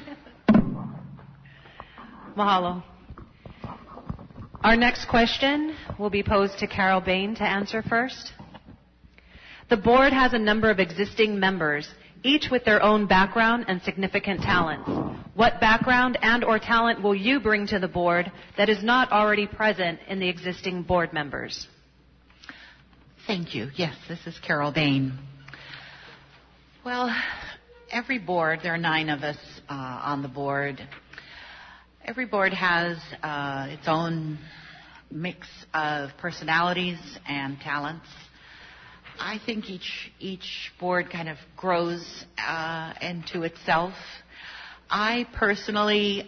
Mahalo. Our next question will be posed to Carol Bain to answer first. The board has a number of existing members, each with their own background and significant talents. What background and or talent will you bring to the board that is not already present in the existing board members? Thank you. Yes, this is Carol Bain. Well, every board, there are 9 of us on the board. Every board has its own mix of personalities and talents. I think each board kind of grows into itself. I personally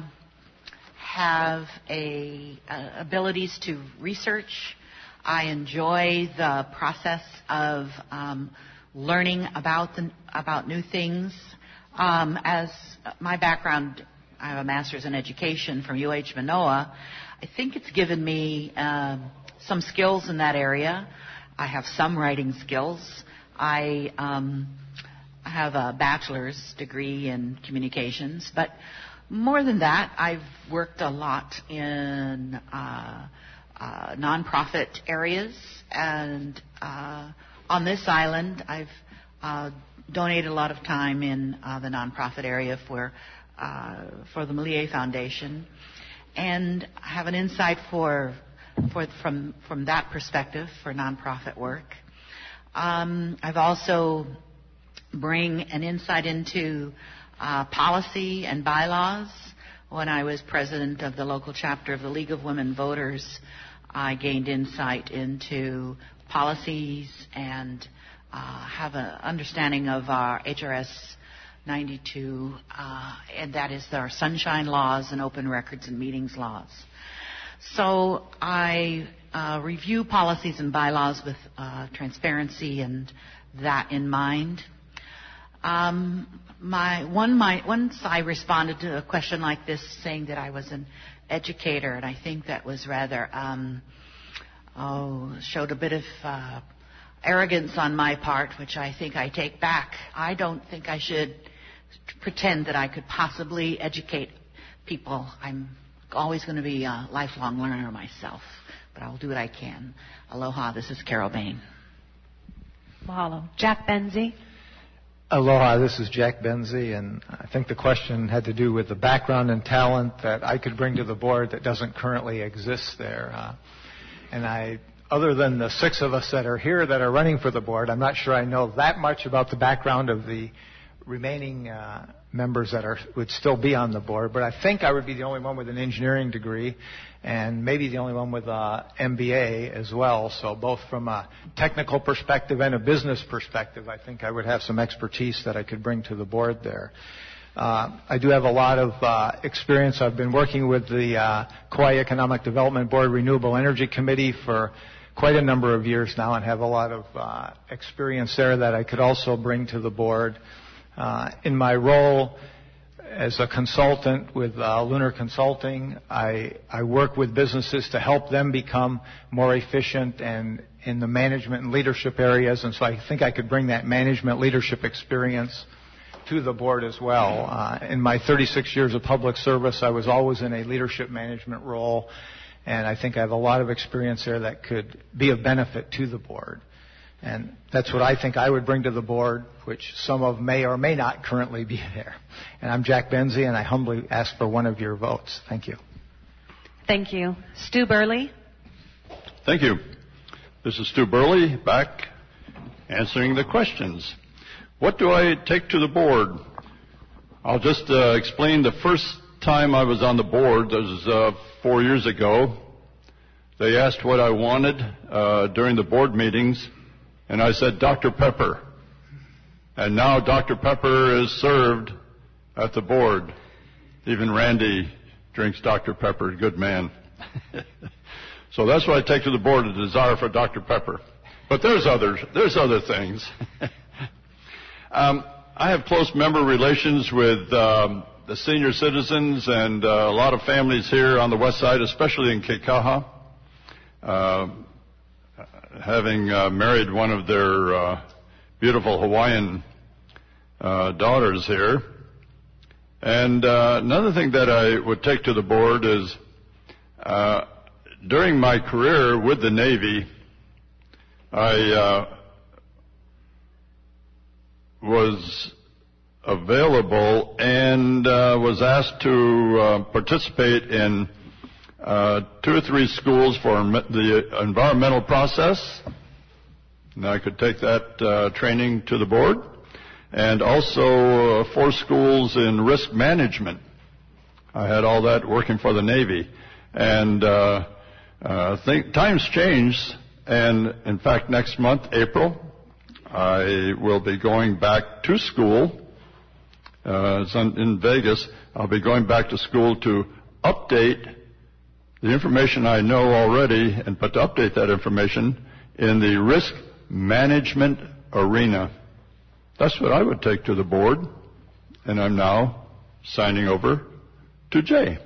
have abilities to research. I enjoy the process of learning about new things. As my background, I have a master's in education from UH Manoa. I think it's given me some skills in that area. I have some writing skills. I have a bachelor's degree in communications, but more than that, I've worked a lot in nonprofit areas, and on this island, I've donated a lot of time in the nonprofit area for the Malie Foundation, and I have an insight from that perspective for nonprofit work. I've also bring an insight into policy and bylaws. When I was president of the local chapter of the League of Women Voters, I gained insight into policies and have an understanding of our HRS 92, and that is our sunshine laws and open records and meetings laws. So I review policies and bylaws with transparency and that in mind. Once I responded to a question like this saying that I was an educator, and I think that was rather showed a bit of arrogance on my part, which I think I take back. I don't think I should pretend that I could possibly educate people. I'm always going to be a lifelong learner myself, but I'll do what I can. Aloha, this is Carol Bain. Mahalo. Jack Benzie. Aloha, this is Jack Benzie, and I think the question had to do with the background and talent that I could bring to the board that doesn't currently exist there. Other than the 6 of us that are here that are running for the board, I'm not sure I know that much about the background of the remaining members that would still be on the board, but I think I would be the only one with an engineering degree and maybe the only one with an MBA as well. So both from a technical perspective and a business perspective, I think I would have some expertise that I could bring to the board there. I do have a lot of experience. I've been working with the Kauai Economic Development Board Renewable Energy Committee for quite a number of years now and have a lot of experience there that I could also bring to the board. In my role as a consultant with Lunar Consulting, I work with businesses to help them become more efficient and in the management and leadership areas, and so I think I could bring that management leadership experience to the board as well. In my 36 years of public service, I was always in a leadership management role, and I think I have a lot of experience there that could be of benefit to the board. And that's what I think I would bring to the board, which some of may or may not currently be there. And I'm Jack Benzie, and I humbly ask for one of your votes. Thank you. Thank you. Stu Burley. Thank you. This is Stu Burley, back answering the questions. What do I take to the board? I'll just explain. The first time I was on the board, that was 4 years ago, they asked what I wanted during the board meetings, and I said Dr. Pepper. And now Dr. Pepper is served at the board. Even Randy drinks Dr. Pepper. Good man. So that's what I take to the board, a desire for Dr. Pepper. But there's other things. I have close member relations with the senior citizens and a lot of families here on the west side, especially in Kekaha. Having married one of their beautiful Hawaiian daughters here. And another thing that I would take to the board is during my career with the Navy, I was available and was asked to participate in 2 or 3 schools for the environmental process. And I could take that training to the board. And also 4 schools in risk management. I had all that working for the Navy. And times change. And in fact, next month, April, I will be going back to school. It's in Vegas. I'll be going back to school to update the information I know already, but to update that information in the risk management arena. That's what I would take to the board, and I'm now signing over to Jay.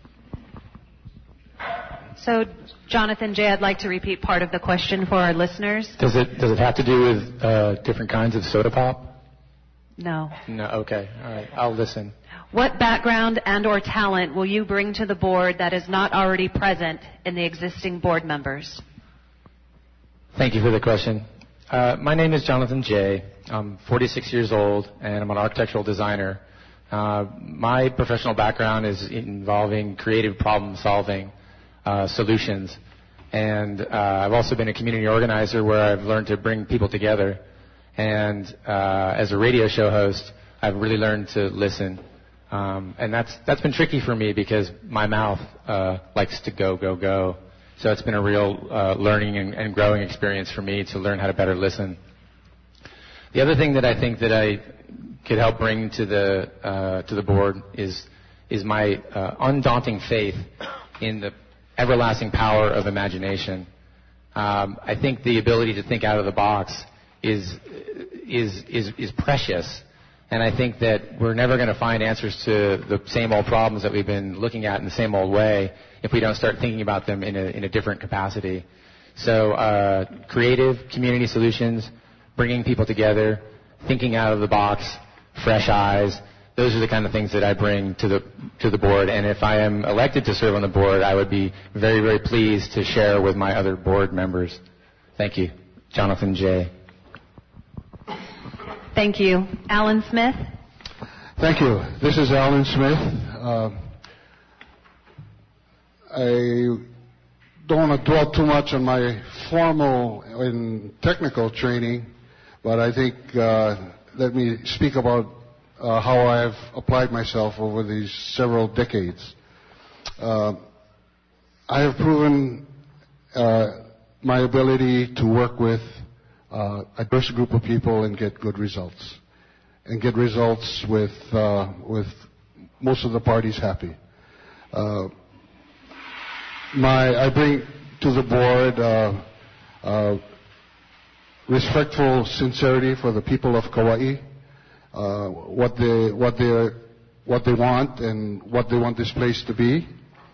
So, Jonathan Jay, I'd like to repeat part of the question for our listeners. Does it have to do with different kinds of soda pop? No. No. Okay. All right. I'll listen. What background and or talent will you bring to the board that is not already present in the existing board members? Thank you for the question. My name is Jonathan Jay. I'm 46 years old, and I'm an architectural designer. My professional background is involving creative problem-solving solutions. And I've also been a community organizer where I've learned to bring people together. And as a radio show host, I've really learned to listen. And that's been tricky for me because my mouth likes to go, go, go. So it's been a real learning and growing experience for me to learn how to better listen. The other thing that I think that I could help bring to the board is my undaunting faith in the everlasting power of imagination. I think the ability to think out of the box is precious. And I think that we're never going to find answers to the same old problems that we've been looking at in the same old way if we don't start thinking about them in a different capacity. So creative community solutions, bringing people together, thinking out of the box, fresh eyes, those are the kind of things that I bring to the board. And if I am elected to serve on the board, I would be very, very pleased to share with my other board members. Thank you. Jonathan Jay. Thank you. Alan Smith. Thank you. This is Alan Smith. I don't want to dwell too much on my formal and technical training, but I think let me speak about how I have applied myself over these several decades. I have proven my ability to work with a diverse group of people and get good results. get results with most of the parties happy. I bring to the board respectful sincerity for the people of Kauai, what they want and what they want this place to be,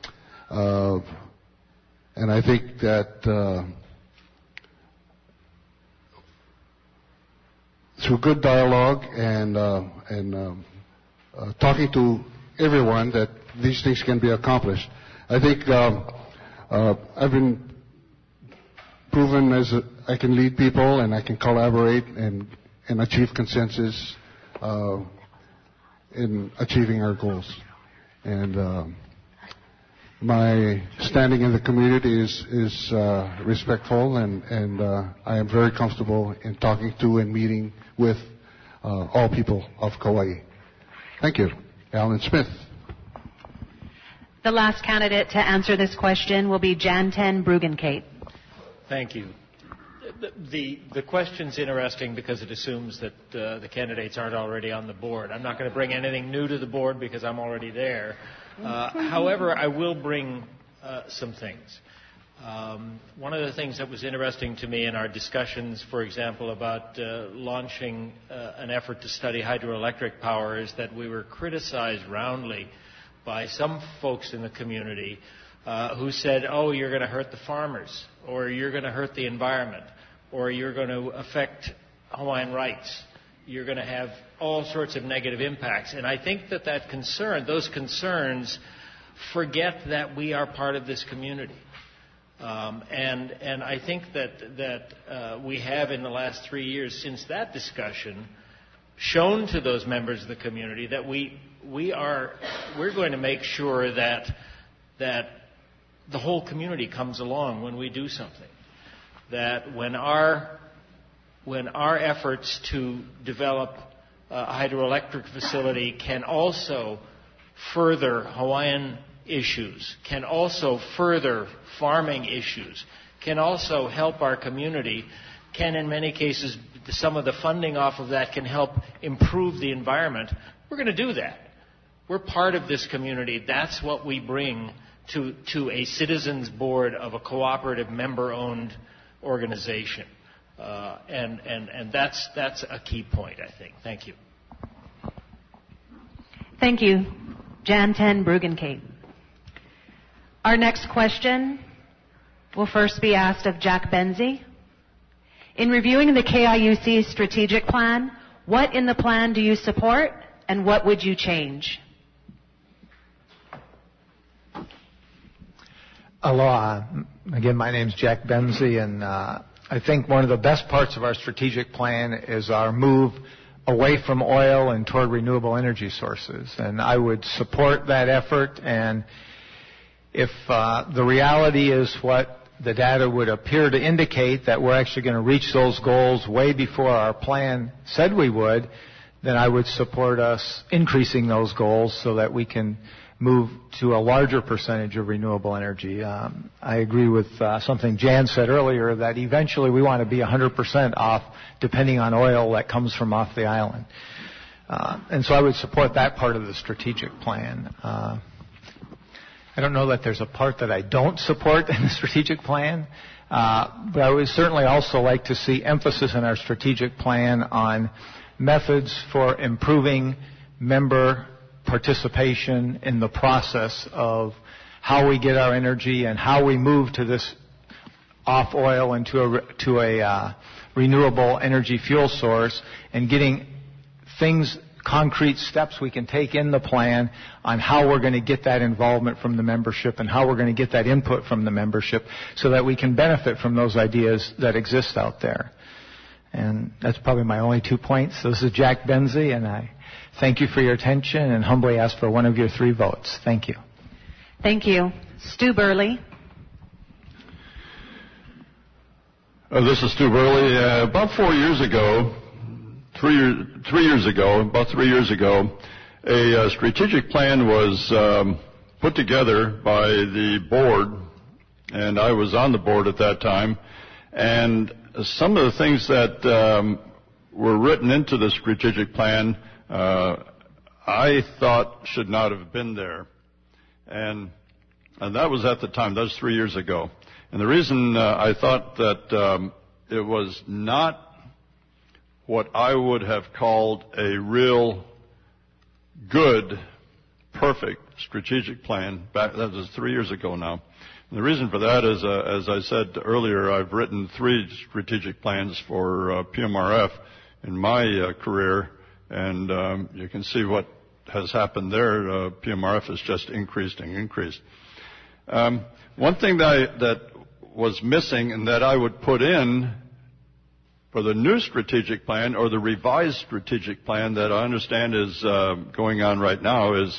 and I think that through good dialogue and talking to everyone, that these things can be accomplished. I think I've been proven as I can lead people and I can collaborate and achieve consensus in achieving our goals. And my standing in the community is respectful, and I am very comfortable in talking to and meeting with all people of Kauai. Thank you. Alan Smith. The last candidate to answer this question will be Janten Bruggencate. Thank you. The question's interesting because it assumes that the candidates aren't already on the board. I'm not going to bring anything new to the board because I'm already there. However, I will bring some things. One of the things that was interesting to me in our discussions, for example, about launching an effort to study hydroelectric power is that we were criticized roundly by some folks in the community who said, oh, you're going to hurt the farmers, or you're going to hurt the environment, or you're going to affect Hawaiian rights. You're going to have all sorts of negative impacts. And I think those concerns forget that we are part of this community. And I think that we have in the last 3 years since that discussion shown to those members of the community that we're going to make sure that the whole community comes along when we do something. That when our efforts to develop a hydroelectric facility can also further Hawaiian issues, can also further farming issues, can also help our community, can in many cases some of the funding off of that can help improve the environment, we're going to do that. We're part of this community. That's what we bring to a citizens board of a cooperative member-owned organization. And that's a key point, I think. Thank you. Thank you, Janten Bruggencate. Our next question will first be asked of Jack Benzie. In reviewing the KIUC strategic plan, what in the plan do you support and what would you change? Aloha. Again, my name's Jack Benzie, and I think one of the best parts of our strategic plan is our move away from oil and toward renewable energy sources. And I would support that effort, and if the reality is what the data would appear to indicate, that we're actually going to reach those goals way before our plan said we would, then I would support us increasing those goals so that we can move to a larger percentage of renewable energy. I agree with something Jan said earlier, that eventually we want to be 100% off, depending on oil that comes from off the island. And so I would support that part of the strategic plan. I don't know that there's a part that I don't support in the strategic plan, but I would certainly also like to see emphasis in our strategic plan on methods for improving member participation in the process of how we get our energy and how we move to this off oil and to a renewable energy fuel source, and getting things, concrete steps we can take in the plan on how we're going to get that involvement from the membership and how we're going to get that input from the membership so that we can benefit from those ideas that exist out there. And that's probably my only 2 points. So this is Jack Benzie, and I thank you for your attention and humbly ask for one of your 3 votes. Thank you. Thank you. Stu Burley. This is Stu Burley. About 4 years ago, 3 years ago, about 3 years ago, a strategic plan was put together by the board, and I was on the board at that time. And some of the things that were written into the strategic plan, I thought should not have been there. And that was at the time. That was 3 years ago. And the reason I thought that it was not what I would have called a real good, perfect strategic plan, that was 3 years ago now. And the reason for that is, as I said earlier, I've written 3 strategic plans for PMRF in my career, and you can see what has happened there. PMRF has just increased and increased. One thing that was missing and that I would put in for the new strategic plan, or the revised strategic plan that I understand is going on right now, is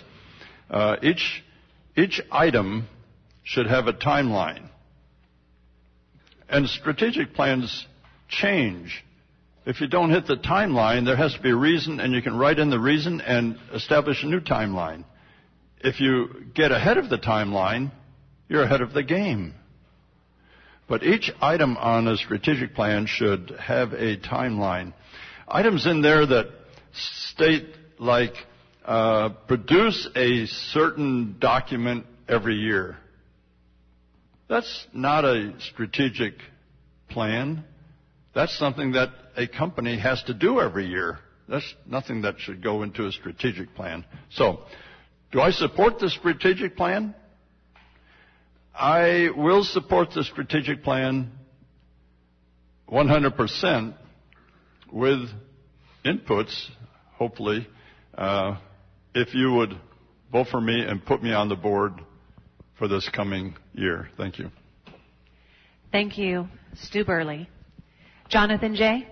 each item should have a timeline. And strategic plans change. If you don't hit the timeline, there has to be a reason, and you can write in the reason and establish a new timeline. If you get ahead of the timeline, you're ahead of the game. But each item on a strategic plan should have a timeline. Items in there that state like produce a certain document every year. That's not a strategic plan. That's something that a company has to do every year. That's nothing that should go into a strategic plan. So, do I support the strategic plan? I will support the strategic plan 100% with inputs, hopefully, if you would vote for me and put me on the board for this coming year. Thank you. Thank you, Stu Burley. Jonathan J.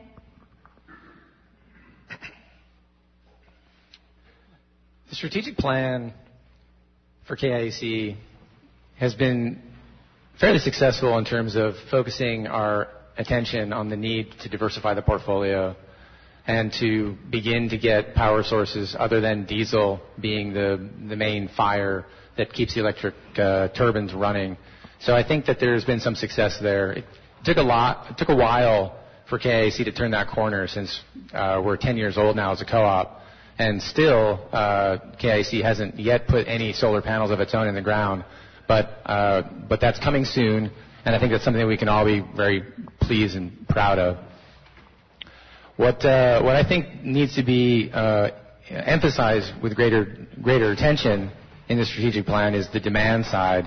The strategic plan for KIUC has been fairly successful in terms of focusing our attention on the need to diversify the portfolio and to begin to get power sources other than diesel being the main fire that keeps the electric turbines running. So I think that there's been some success there. It took a while for KIUC to turn that corner, since we're 10 years old now as a co-op. And still, KIUC hasn't yet put any solar panels of its own in the ground. But that's coming soon, and I think that's something that we can all be very pleased and proud of. What I think needs to be emphasized with greater attention in the strategic plan is the demand side.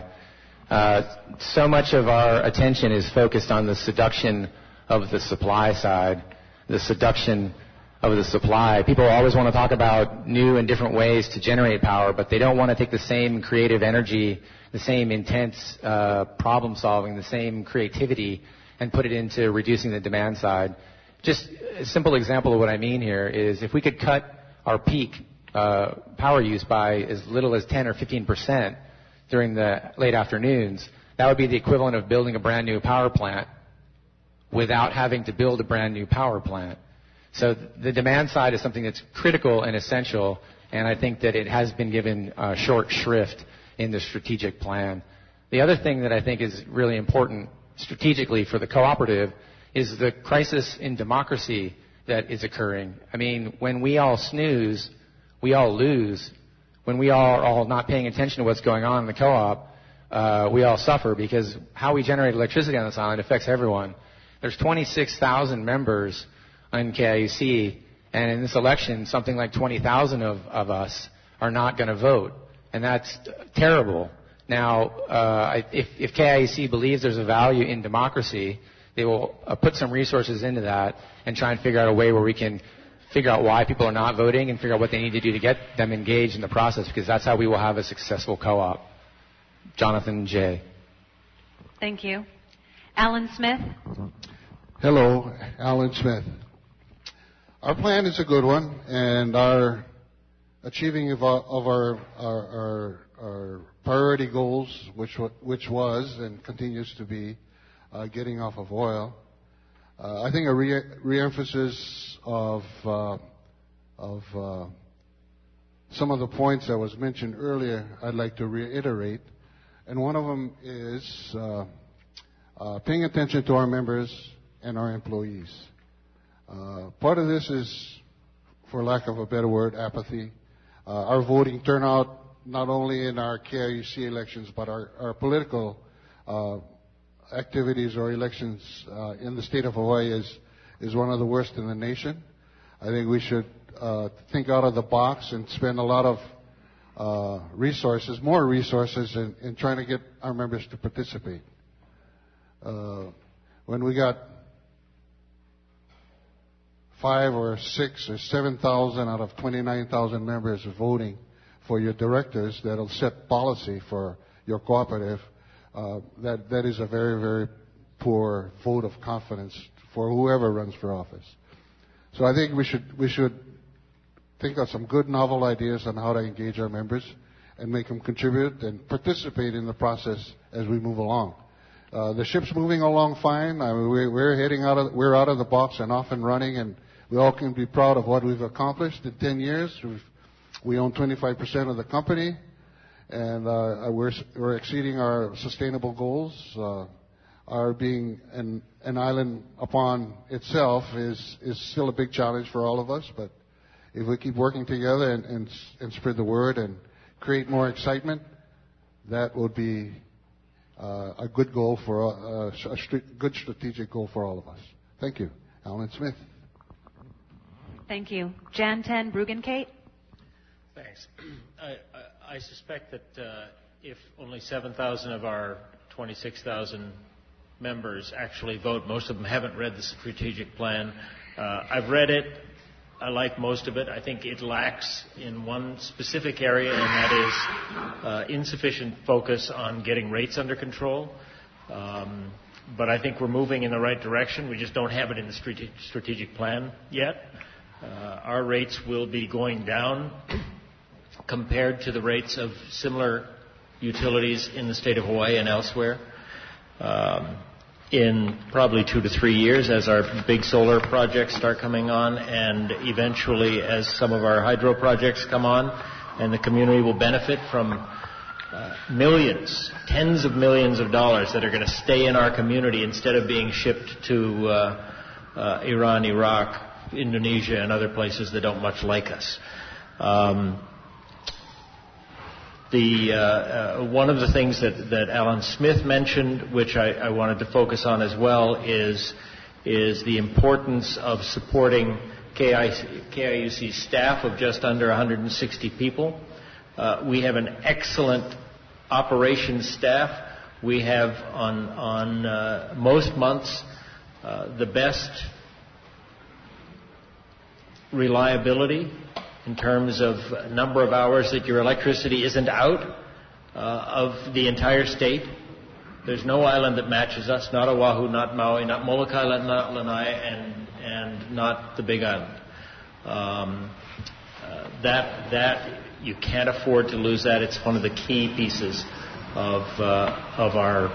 So much of our attention is focused on the seduction of the supply side, the seduction of the supply. People always want to talk about new and different ways to generate power, but they don't want to take the same creative energy, the same intense problem solving, the same creativity, and put it into reducing the demand side. Just a simple example of what I mean here is if we could cut our peak power use by as little as 10 or 15% during the late afternoons, that would be the equivalent of building a brand new power plant without having to build a brand new power plant. So the demand side is something that's critical and essential, and I think that it has been given short shrift in the strategic plan. The other thing that I think is really important strategically for the cooperative is the crisis in democracy that is occurring. I mean, when we all snooze, we all lose. When we are all not paying attention to what's going on in the co-op, we all suffer, because how we generate electricity on this island affects everyone. There's 26,000 members in KIUC, and in this election, something like 20,000 of us are not going to vote, and that's terrible. Now, if KIUC believes there's a value in democracy, they will put some resources into that and try and figure out a way where we can figure out why people are not voting and figure out what they need to do to get them engaged in the process, because that's how we will have a successful co-op. Jonathan J. Thank you. Alan Smith. Hello, Alan Smith. Our plan is a good one, and our achieving of our priority goals, which was and continues to be getting off of oil. I think a reemphasis of some of the points that was mentioned earlier, I'd like to reiterate, and one of them is paying attention to our members and our employees. Part of this is, for lack of a better word, apathy. Our voting turnout, not only in our KIUC elections, but our political activities or elections in the state of Hawaii is one of the worst in the nation. I think we should think out of the box and spend a lot of more resources in trying to get our members to participate. When we got 5 or 6 or 7,000 out of 29,000 members voting for your directors that'll set policy for your cooperative, that is a very, very poor vote of confidence for whoever runs for office. So I think we should think of some good novel ideas on how to engage our members and make them contribute and participate in the process as we move along. The ship's moving along fine. I mean, we're out of the box and off and running, and we all can be proud of what we've accomplished in 10 years. We own 25% of the company, and we're exceeding our sustainable goals. Our being an island upon itself is still a big challenge for all of us, but if we keep working together and spread the word and create more excitement, that would be a good goal for a good strategic goal for all of us. Thank you. Alan Smith. Thank you. Jan 10 Bruggencate. Thanks. I suspect that if only 7,000 of our 26,000 members actually vote, most of them haven't read the strategic plan. I've read it. I like most of it. I think it lacks in one specific area, and that is insufficient focus on getting rates under control. But I think we're moving in the right direction. We just don't have it in the strategic plan yet. Our rates will be going down compared to the rates of similar utilities in the state of Hawaii and elsewhere in probably 2 to 3 years as our big solar projects start coming on, and eventually as some of our hydro projects come on, and the community will benefit from millions, tens of millions of dollars that are going to stay in our community instead of being shipped to Iran, Iraq, Indonesia, and other places that don't much like us. One of the things that Alan Smith mentioned, which I wanted to focus on as well, is the importance of supporting KIUC staff of just under 160 people. We have an excellent operations staff. We have on most months the best reliability in terms of number of hours that your electricity isn't out of the entire state. There's no island that matches us, not Oahu, not Maui, not Molokai, not Lanai, and not the Big Island. That you can't afford to lose that. It's one of the key pieces of our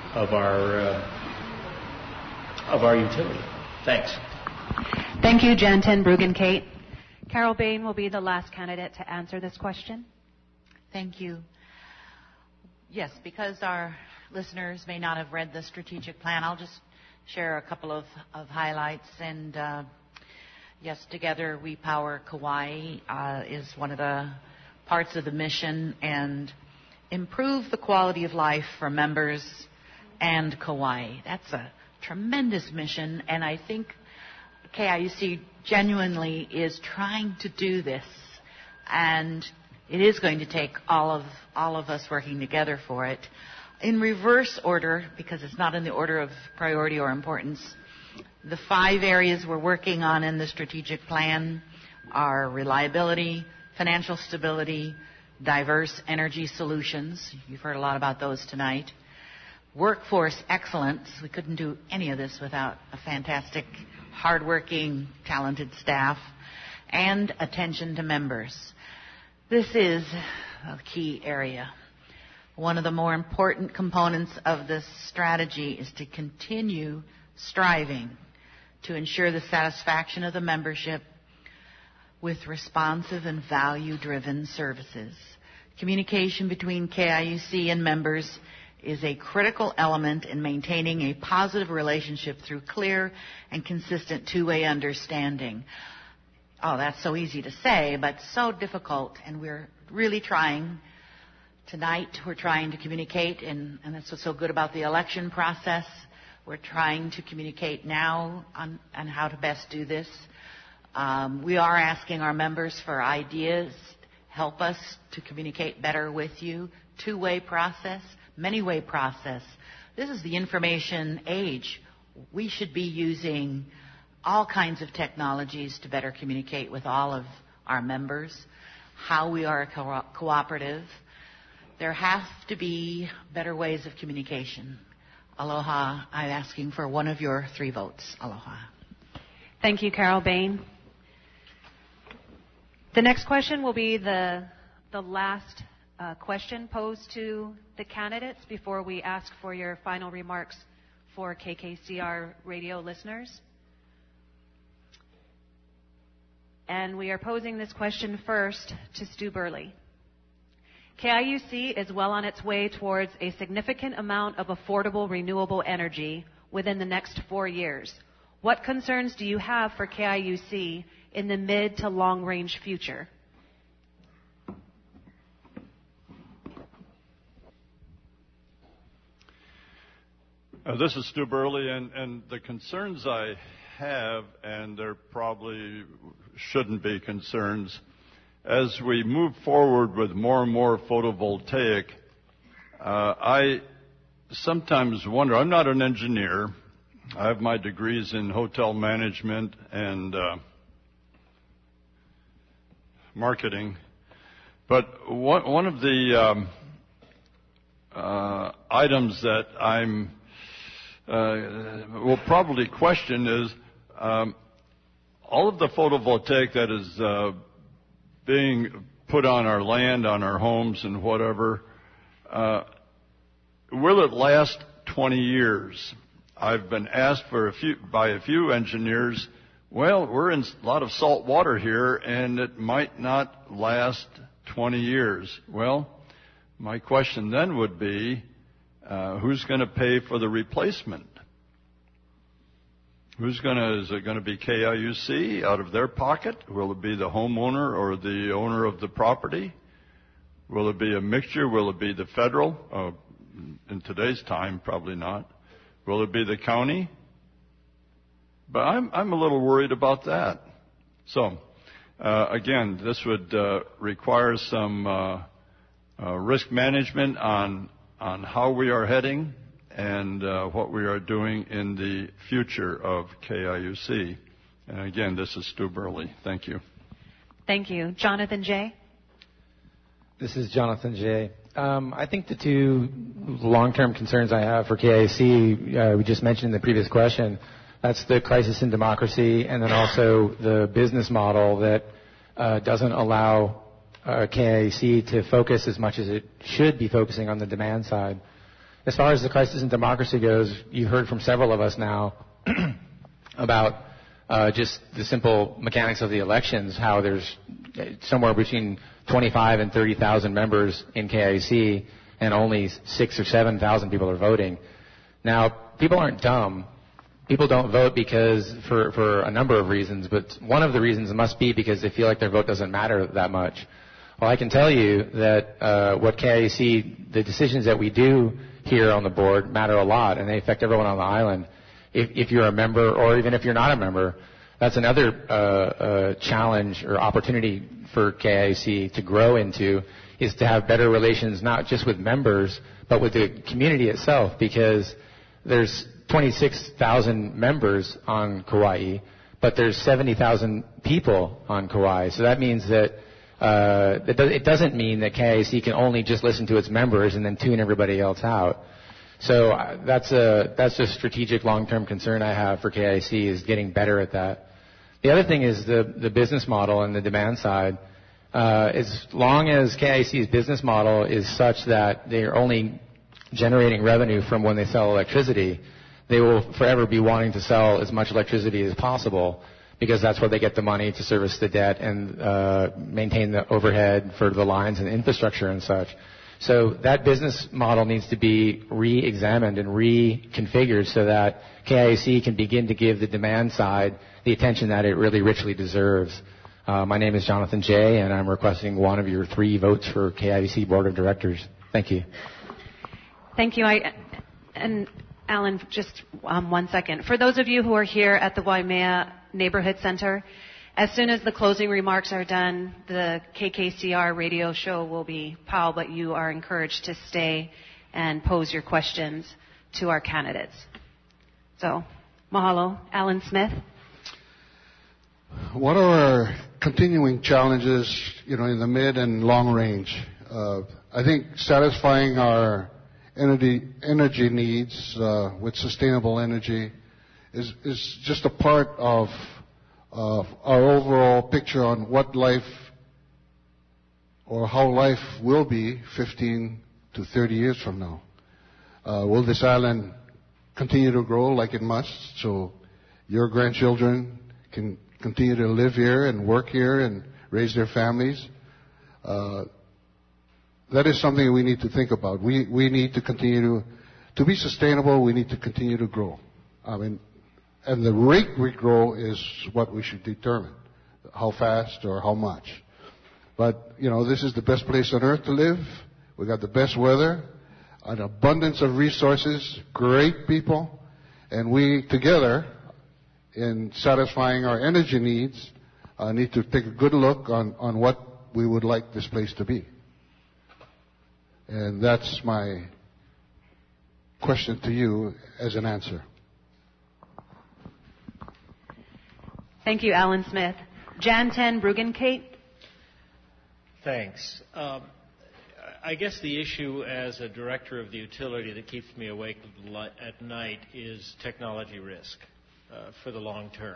utility. Thanks. Thank you, Jan 10 Bruggencate. Carol Bain will be the last candidate to answer this question. Thank you. Yes, because our listeners may not have read the strategic plan, I'll just share a couple of highlights. And yes, Together We Power Kauai is one of the parts of the mission, and improve the quality of life for members and Kauai. That's a tremendous mission, and I think KIUC genuinely is trying to do this, and it is going to take all of us working together for it. In reverse order, because it's not in the order of priority or importance, the 5 areas we're working on in the strategic plan are reliability, financial stability, diverse energy solutions. You've heard a lot about those tonight. Workforce excellence. We couldn't do any of this without a fantastic, hardworking, talented staff. And attention to members. This is a key area. One of the more important components of this strategy is to continue striving to ensure the satisfaction of the membership with responsive and value-driven services. Communication between KIUC and members is a critical element in maintaining a positive relationship through clear and consistent two-way understanding. Oh, that's so easy to say, but so difficult, and we're really trying. Tonight, we're trying to communicate, and that's what's so good about the election process. We're trying to communicate now on how to best do this. We are asking our members for ideas, help us to communicate better with you. Two-way process, many-way process. This is the information age. We should be using all kinds of technologies to better communicate with all of our members, how we are cooperative. There have to be better ways of communication. Aloha, I'm asking for one of your 3 votes. Aloha. Thank you, Carol Bain. The next question will be the last question posed to the candidates before we ask for your final remarks for KKCR radio listeners. And we are posing this question first to Stu Burley. KIUC is well on its way towards a significant amount of affordable renewable energy within the next 4 years. What concerns do you have for KIUC in the mid to long range future? This is Stu Burley, and the concerns I have, and there probably shouldn't be concerns, as we move forward with more and more photovoltaic, I sometimes wonder, I'm not an engineer, I have my degrees in hotel management and marketing, but one of the items that I'm will probably question is all of the photovoltaic that is being put on our land, on our homes and whatever, will it last 20 years? I've been asked by a few engineers, well, we're in a lot of salt water here and it might not last 20 years. Well, my question then would be, who's going to pay for the replacement? Is it going to be KIUC out of their pocket? Will it be the homeowner or the owner of the property? Will it be a mixture? Will it be the federal? In today's time, probably not. Will it be the county? But I'm a little worried about that. So, again, this would require some risk management on how we are heading and what we are doing in the future of KIUC. And again, this is Stu Burley. Thank you. Thank you. Jonathan Jay? This is Jonathan Jay. I think the 2 long-term concerns I have for KIUC, we just mentioned in the previous question, that's the crisis in democracy and then also the business model that doesn't allow KIUC to focus as much as it should be focusing on the demand side. As far as the crisis in democracy goes, you heard from several of us now about just the simple mechanics of the elections, how there's somewhere between 25 and 30,000 members in KIUC and only 6,000 or 7,000 people are voting. Now, people aren't dumb. People don't vote because for a number of reasons, but one of the reasons must be because they feel like their vote doesn't matter that much. Well, I can tell you that what KIUC, the decisions that we do here on the board matter a lot, and they affect everyone on the island. If you're a member, or even if you're not a member, that's another challenge or opportunity for KIUC to grow into, is to have better relations not just with members, but with the community itself, because there's 26,000 members on Kauai, but there's 70,000 people on Kauai. So that means that it doesn't mean that KIUC can only just listen to its members and then tune everybody else out. So that's a strategic long-term concern I have for KIUC, is getting better at that. The other thing is the business model and the demand side. As long as KIUC's business model is such that they're only generating revenue from when they sell electricity, they will forever be wanting to sell as much electricity as possible, because that's where they get the money to service the debt and maintain the overhead for the lines and infrastructure and such. So that business model needs to be re-examined and reconfigured so that KIUC can begin to give the demand side the attention that it really richly deserves. My name is Jonathan Jay, and I'm requesting one of your 3 votes for KIUC Board of Directors. Thank you. Thank you. And Alan, just 1 second. For those of you who are here at the Waimea Neighborhood Center, as soon as the closing remarks are done, the KKCR radio show will be POW, but you are encouraged to stay and pose your questions to our candidates. So, mahalo. Alan Smith. What are our continuing challenges, in the mid and long range? I think satisfying our energy needs with sustainable energy is just a part of our overall picture on what life or how life will be 15 to 30 years from now. Will this island continue to grow like it must so your grandchildren can continue to live here and work here and raise their families? That is something we need to think about. We need to continue to be sustainable. We need to continue to grow. And the rate we grow is what we should determine, how fast or how much. But, this is the best place on earth to live. We got the best weather, an abundance of resources, great people, and we together, in satisfying our energy needs, need to take a good look on what we would like this place to be. And that's my question to you as an answer. Thank you, Alan Smith. Jan Ten Bruggencate. Thanks. I guess the issue as a director of the utility that keeps me awake at night is technology risk for the long term.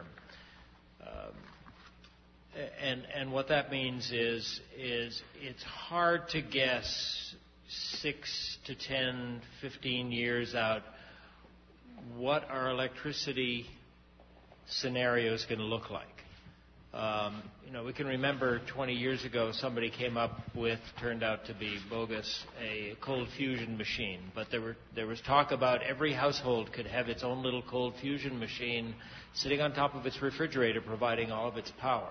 And what that means is it's hard to guess 6 to 10, 15 years out what our electricity scenario is going to look like. We can remember 20 years ago somebody came up with, turned out to be bogus, a cold fusion machine. But there was talk about every household could have its own little cold fusion machine sitting on top of its refrigerator providing all of its power.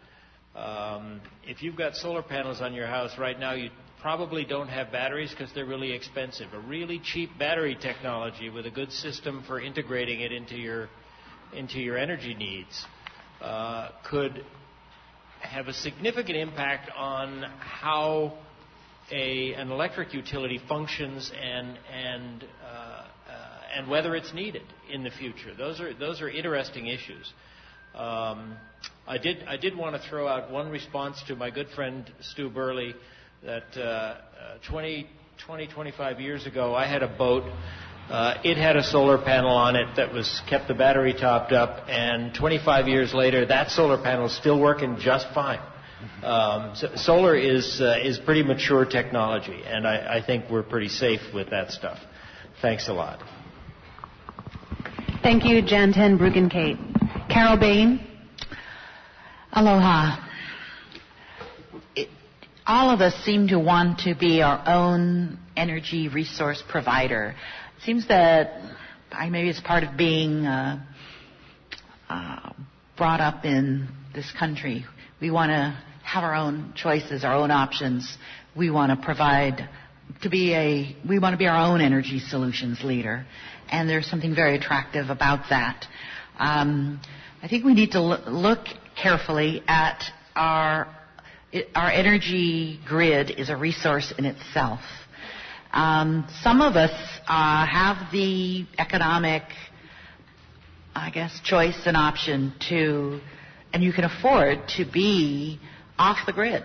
If you've got solar panels on your house right now, you probably don't have batteries because they're really expensive. A really cheap battery technology with a good system for integrating it into your energy needs could have a significant impact on how an electric utility functions and whether it's needed in the future. Those are interesting issues. I did want to throw out one response to my good friend Stu Burley that 25 years ago I had a boat. It had a solar panel on it that kept the battery topped up, and 25 years later, that solar panel is still working just fine. So solar is pretty mature technology, and I think we're pretty safe with that stuff. Thanks a lot. Thank you, Jan Ten Bruggencate. Carol Bain. Aloha. All of us seem to want to be our own energy resource provider. It seems that maybe it's part of being brought up in this country. We want to have our own choices, our own options. We want to we want to be our own energy solutions leader. And there's something very attractive about that. I think we need to look carefully at our energy grid is a resource in itself. Some of us have the economic, choice and option and you can afford to be off the grid.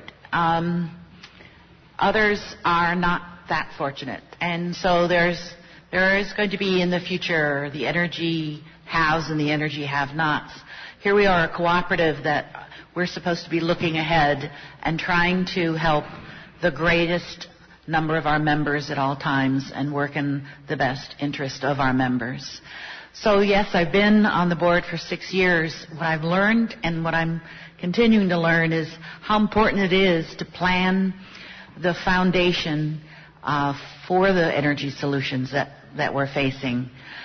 Others are not that fortunate. And so there is going to be in the future the energy haves and the energy have-nots. Here we are, a cooperative that we're supposed to be looking ahead and trying to help the greatest number of our members at all times and work in the best interest of our members. So yes, I've been on the board for 6 years. What I've learned and what I'm continuing to learn is how important it is to plan the foundation for the energy solutions that we're facing.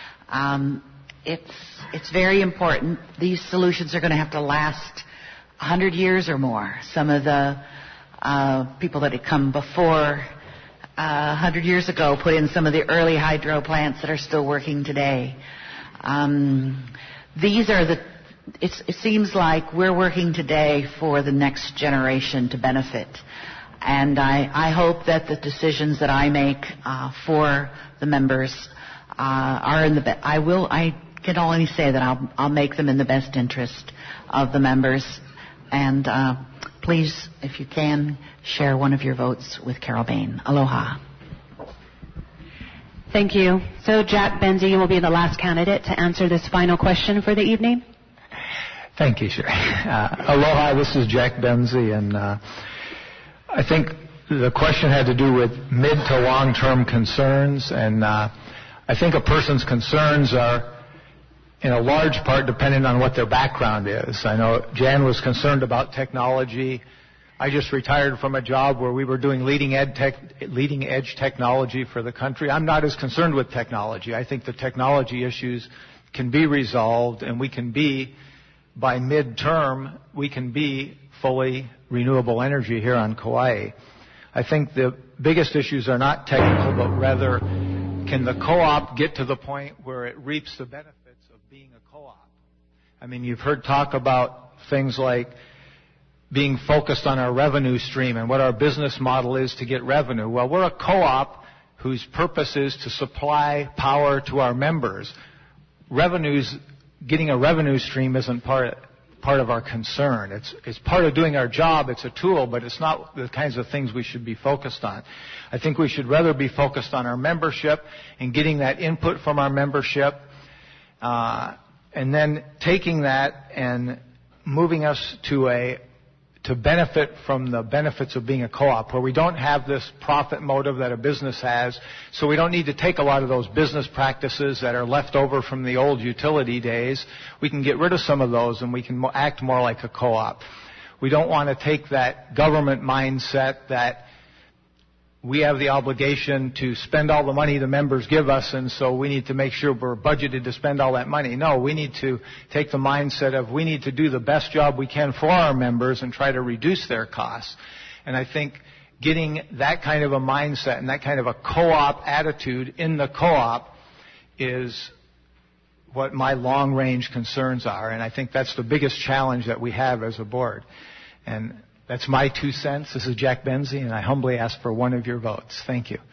It's very important. These solutions are going to have to last 100 years or more. Some of the people that had come before 100 years ago put in some of the early hydro plants that are still working today. It seems like we're working today for the next generation to benefit. And I hope that the decisions that I make for the members are in the best. I can only say that I'll make them in the best interest of the members. And please, if you can, share one of your votes with Carol Bain. Aloha. Thank you. So Jack Benzie, you will be the last candidate to answer this final question for the evening. Thank you, Sherry. Aloha, this is Jack Benzie, and I think the question had to do with mid to long-term concerns, and I think a person's concerns are in a large part dependent on what their background is. I know Jan was concerned about technology. I just retired from a job where we were doing leading edge technology for the country. I'm not as concerned with technology. I think the technology issues can be resolved, and we can be, by midterm, we can be fully renewable energy here on Kauai. I think the biggest issues are not technical, but rather, can the co-op get to the point where it reaps the benefits of being a co-op? I mean, you've heard talk about things like being focused on our revenue stream and what our business model is to get revenue. Well, we're a co-op whose purpose is to supply power to our members. Getting a revenue stream isn't part of our concern. It's part of doing our job. It's a tool, but it's not the kinds of things we should be focused on. I think we should rather be focused on our membership and getting that input from our membership, and then taking that and moving us to benefit from the benefits of being a co-op, where we don't have this profit motive that a business has, so we don't need to take a lot of those business practices that are left over from the old utility days. We can get rid of some of those, and we can act more like a co-op. We don't want to take that government mindset that we have the obligation to spend all the money the members give us, and so we need to make sure we're budgeted to spend all that money. No, we need to take the mindset of we need to do the best job we can for our members and try to reduce their costs. And I think getting that kind of a mindset and that kind of a co-op attitude in the co-op is what my long-range concerns are, and I think that's the biggest challenge that we have as a board. And that's my 2 cents. This is Jack Benzie, and I humbly ask for one of your votes. Thank you.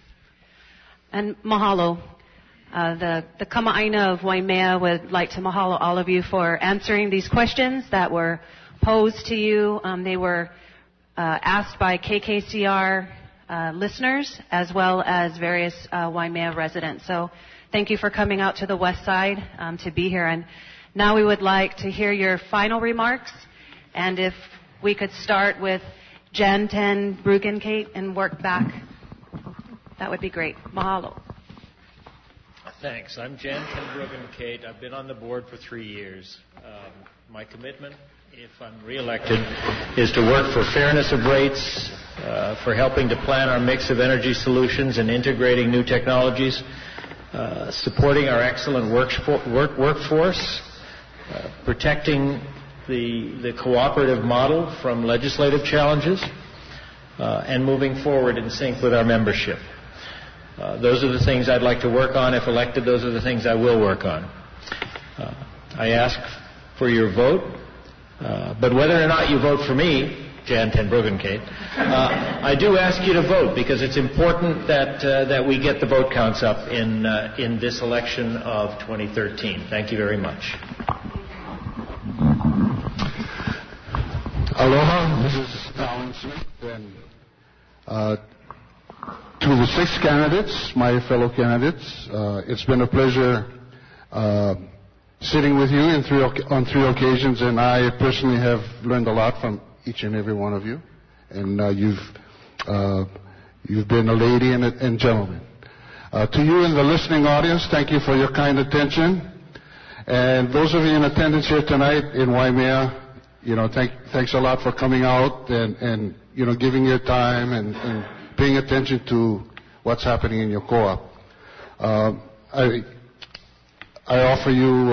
And mahalo. The Kama'aina of Waimea would like to mahalo all of you for answering these questions that were posed to you. They were asked by KKCR listeners as well as various Waimea residents. So thank you for coming out to the west side to be here. And now we would like to hear your final remarks. And if we could start with Jan Ten Bruggencate and work back, that would be great. Mahalo. Thanks. I'm Jan Ten Bruggencate. I've been on the board for 3 years. My commitment, if I'm reelected, is to work for fairness of rates, for helping to plan our mix of energy solutions and integrating new technologies, supporting our excellent workforce, protecting the cooperative model from legislative challenges, and moving forward in sync with our membership. Those are the things I'd like to work on. If elected, those are the things I will work on. I ask for your vote, but whether or not you vote for me, Jan Ten Bruggencate, I do ask you to vote because it's important that we get the vote counts up in this election of 2013. Thank you very much. Aloha, this is Alan Smith, and to the 6 candidates, my fellow candidates, it's been a pleasure sitting with you on 3 occasions, and I personally have learned a lot from each and every one of you, and you've been a lady and gentleman. To you in the listening audience, thank you for your kind attention, and those of you in attendance here tonight in Waimea, thanks a lot for coming out and giving your time and paying attention to what's happening in your co-op. I offer you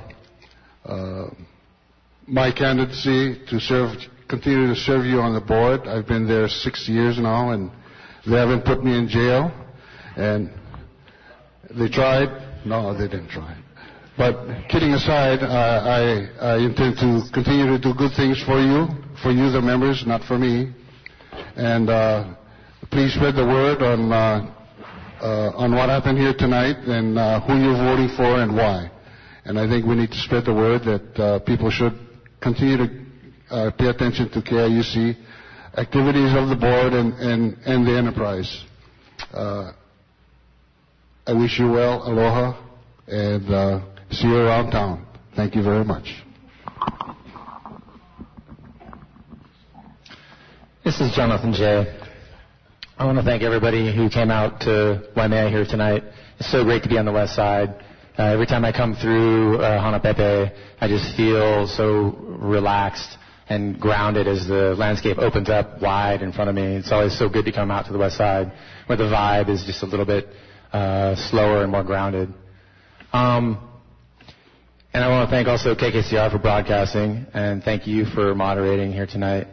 my candidacy to continue to serve you on the board. I've been there 6 years now, and they haven't put me in jail. And they tried. No, they didn't try. But kidding aside, I intend to continue to do good things for you, the members, not for me. And please spread the word on what happened here tonight and who you're voting for and why. And I think we need to spread the word that people should continue to pay attention to KIUC activities of the board and the enterprise. I wish you well, aloha, and see you around town. Thank you very much. This is Jonathan Jay. I want to thank everybody who came out to Waimea here tonight. It's so great to be on the west side. Every time I come through Hanapepe, I just feel so relaxed and grounded as the landscape opens up wide in front of me. It's always so good to come out to the west side where the vibe is just a little bit slower and more grounded. And I want to thank also KKCR for broadcasting, and thank you for moderating here tonight.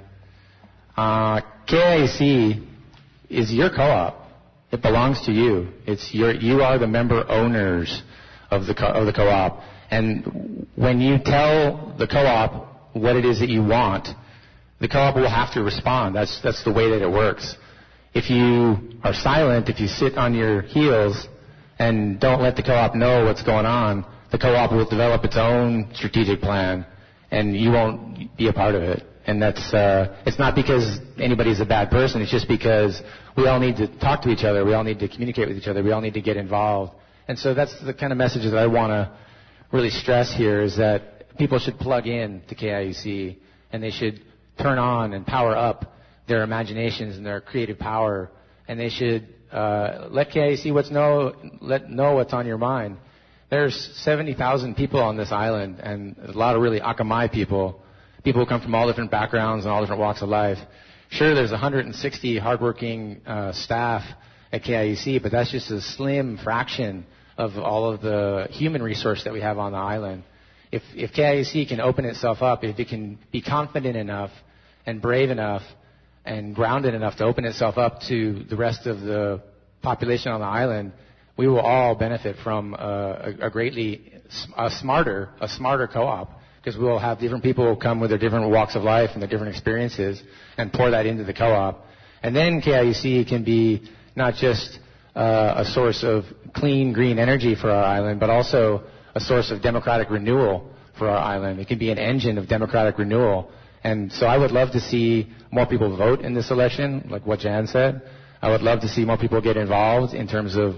KIUC is your co-op. It belongs to you. You are the member owners of the co-op. And when you tell the co-op what it is that you want, the co-op will have to respond. That's the way that it works. If you are silent, if you sit on your heels and don't let the co-op know what's going on, the co-op will develop its own strategic plan, and you won't be a part of it. And it's not because anybody's a bad person. It's just because we all need to talk to each other. We all need to communicate with each other. We all need to get involved. And so that's the kind of message that I want to really stress here, is that people should plug in to KIUC, and they should turn on and power up their imaginations and their creative power, and they should let KIUC know what's on your mind. There's 70,000 people on this island, and a lot of really Akamai people who come from all different backgrounds and all different walks of life. Sure, there's 160 hardworking staff at KIUC, but that's just a slim fraction of all of the human resource that we have on the island. If KIUC can open itself up, if it can be confident enough and brave enough and grounded enough to open itself up to the rest of the population on the island, we will all benefit from a smarter co-op, because we will have different people who come with their different walks of life and their different experiences and pour that into the co-op. And then KIUC can be not just a source of clean, green energy for our island, but also a source of democratic renewal for our island. It can be an engine of democratic renewal. And so I would love to see more people vote in this election, like what Jan said. I would love to see more people get involved in terms of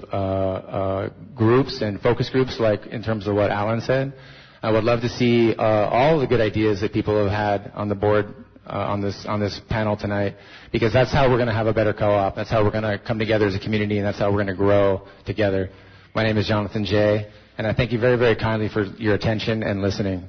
groups and focus groups, like in terms of what Alan said. I would love to see all the good ideas that people have had on the board on this panel tonight, because that's how we're going to have a better co-op. That's how we're going to come together as a community, and that's how we're going to grow together. My name is Jonathan Jay, and I thank you very, very kindly for your attention and listening.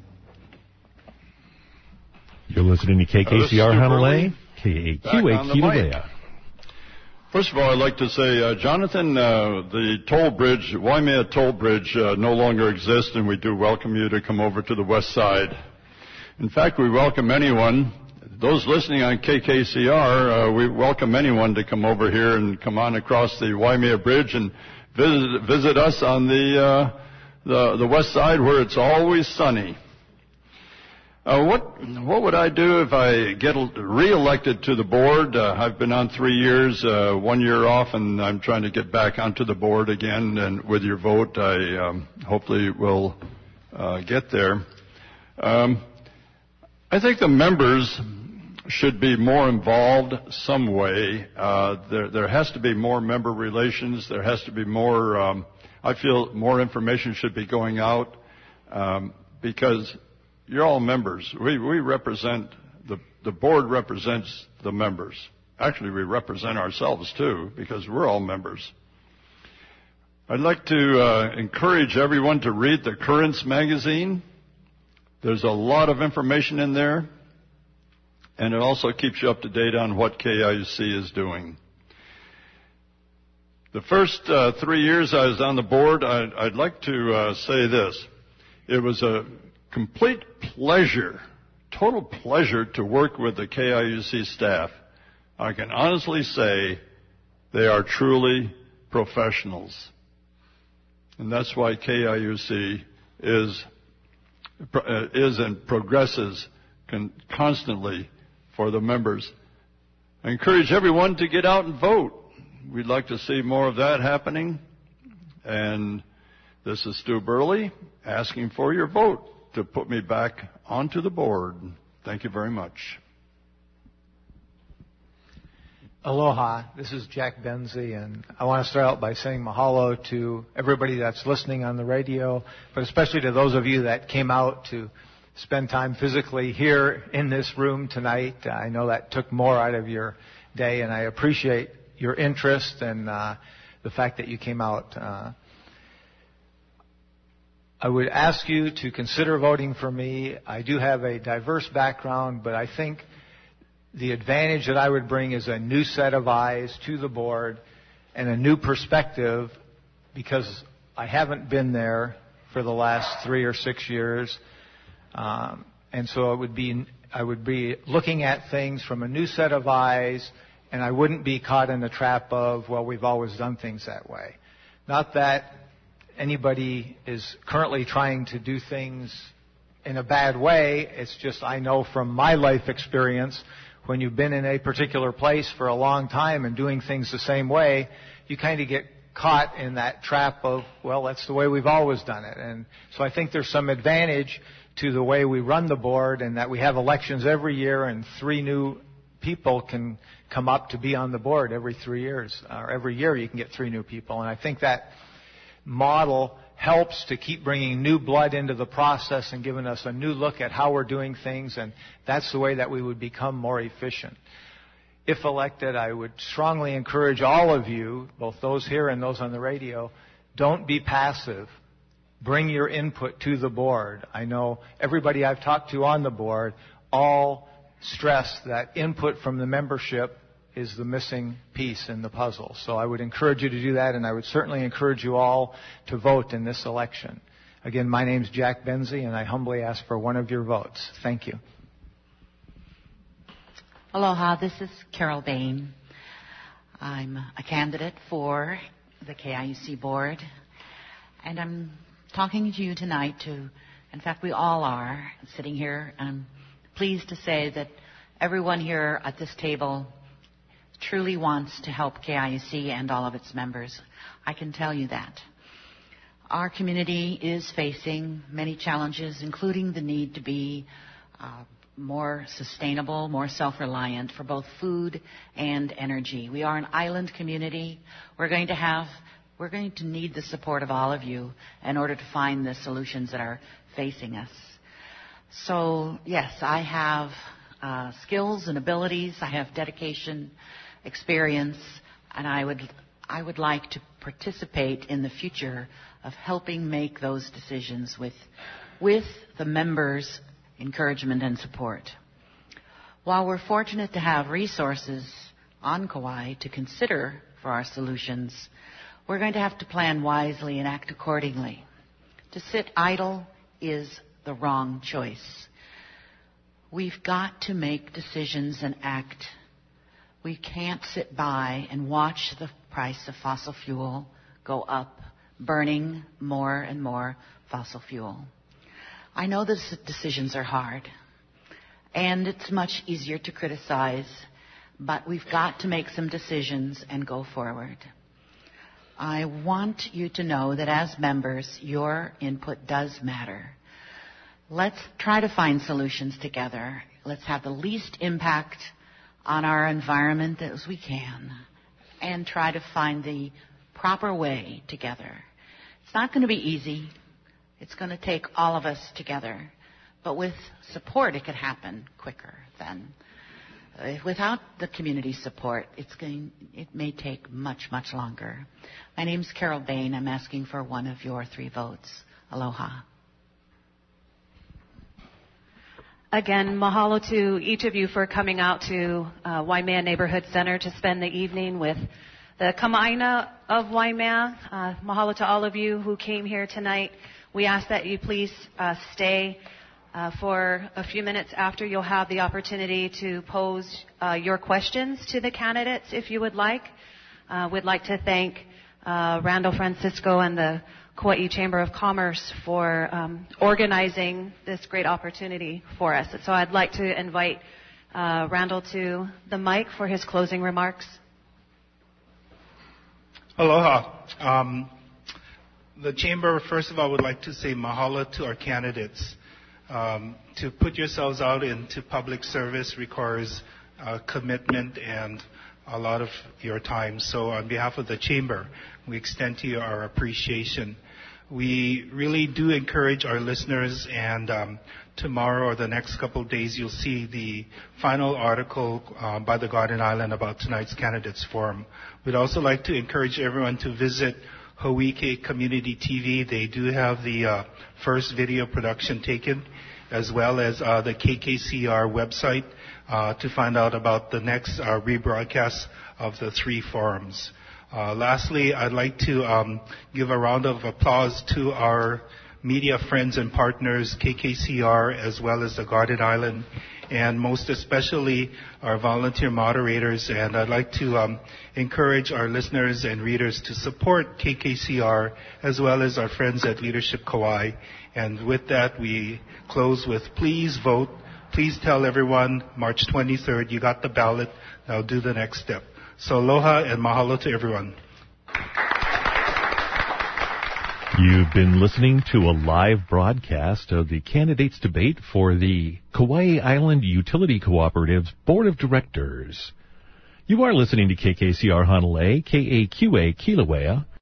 You're listening to KKCR Hanalei, KAQA Kilauea. First of all, I'd like to say, Jonathan, the toll bridge, Waimea toll bridge, no longer exists, and we do welcome you to come over to the west side. In fact, we welcome anyone, those listening on KKCR, we welcome anyone to come over here and come on across the Waimea Bridge and visit us on the west side, where it's always sunny. What would I do if I get re-elected to the board? I've been on 3 years, 1 year off, and I'm trying to get back onto the board again. And with your vote, I hopefully will get there. I think the members should be more involved some way. There has to be more member relations. There has to be more. I feel more information should be going out because you're all members. We represent, the board represents the members. Actually, we represent ourselves too, because we're all members. I'd like to encourage everyone to read the Currents magazine. There's a lot of information in there, and it also keeps you up to date on what KIUC is doing. The first 3 years I was on the board, I'd like to say this. It was a complete pleasure, total pleasure to work with the KIUC staff. I can honestly say they are truly professionals. And that's why KIUC is and progresses constantly for the members. I encourage everyone to get out and vote. We'd like to see more of that happening. And this is Stu Burley asking for your vote to put me back onto the board. Thank you very much. Aloha, this is Jack Benzie, and I want to start out by saying mahalo to everybody that's listening on the radio, but especially to those of you that came out to spend time physically here in this room tonight. I know that took more out of your day, and I appreciate your interest and the fact that you came out. I would ask you to consider voting for me. I do have a diverse background, but I think the advantage that I would bring is a new set of eyes to the board and a new perspective, because I haven't been there for the last 3 or 6 years. And so I would be looking at things from a new set of eyes, and I wouldn't be caught in the trap of, well, we've always done things that way. Not that anybody is currently trying to do things in a bad way. It's just I know from my life experience, when you've been in a particular place for a long time and doing things the same way, you kind of get caught in that trap of, well, that's the way we've always done it. And so I think there's some advantage to the way we run the board, and that we have elections every year, and 3 new people can come up to be on the board every 3 years. Or every year you can get 3 new people. And I think that model helps to keep bringing new blood into the process and giving us a new look at how we're doing things, and that's the way that we would become more efficient. If elected, I would strongly encourage all of you, both those here and those on the radio, don't be passive. Bring your input to the board. I know everybody I've talked to on the board all stress that input from the membership is the missing piece in the puzzle. So I would encourage you to do that, and I would certainly encourage you all to vote in this election. Again, my name's Jack Benzie, and I humbly ask for one of your votes. Thank you. Aloha, this is Carol Bain. I'm a candidate for the KIUC board, and I'm talking to you tonight in fact, we all are sitting here. I'm pleased to say that everyone here at this table truly wants to help KIUC and all of its members. I can tell you that. Our community is facing many challenges, including the need to be more sustainable, more self-reliant for both food and energy. We are an island community. We're going to need the support of all of you in order to find the solutions that are facing us. So, yes, I have skills and abilities. I have dedication, experience, and I would like to participate in the future of helping make those decisions with the members' encouragement and support. While we're fortunate to have resources on Kauai to consider for our solutions, we're going to have to plan wisely and act accordingly. To sit idle is the wrong choice. We've got to make decisions and act. We can't sit by and watch the price of fossil fuel go up, burning more and more fossil fuel. I know that decisions are hard, and it's much easier to criticize, but we've got to make some decisions and go forward. I want you to know that as members, your input does matter. Let's try to find solutions together. Let's have the least impact on our environment as we can, and try to find the proper way together. It's not going to be easy. It's going to take all of us together. But with support, it could happen quicker than without the community support. It may take much, much longer. My name's Carol Bain. I'm asking for one of your 3 votes. Aloha. Again, mahalo to each of you for coming out to Waimea Neighborhood Center to spend the evening with The Kama'aina of Waimea, mahalo to all of you who came here tonight. We ask that you please stay for a few minutes after. You'll have the opportunity to pose your questions to the candidates if you would like. We'd like to thank Randall Francisco and the Kauai Chamber of Commerce for organizing this great opportunity for us. So I'd like to invite Randall to the mic for his closing remarks. Aloha. The Chamber, first of all, would like to say mahalo to our candidates. To put yourselves out into public service requires commitment and a lot of your time. So on behalf of the Chamber, we extend to you our appreciation. We really do encourage our listeners, and tomorrow or the next couple of days you'll see the final article by the Garden Island about tonight's candidates forum. We'd also like to encourage everyone to visit Hawike Community TV. They do have the first video production taken, as well as the KKCR website to find out about the next rebroadcast of the 3 forums. Lastly, I'd like to give a round of applause to our media friends and partners, KKCR, as well as the Garden Island, and most especially our volunteer moderators. And I'd like to encourage our listeners and readers to support KKCR, as well as our friends at Leadership Kauai. And with that, we close with please vote. Please tell everyone March 23rd, you got the ballot. Now do the next step. So aloha and mahalo to everyone. You've been listening to a live broadcast of the candidates debate for the Kauai Island Utility Cooperative's Board of Directors. You are listening to KKCR Hanalei, KAQA Kilauea,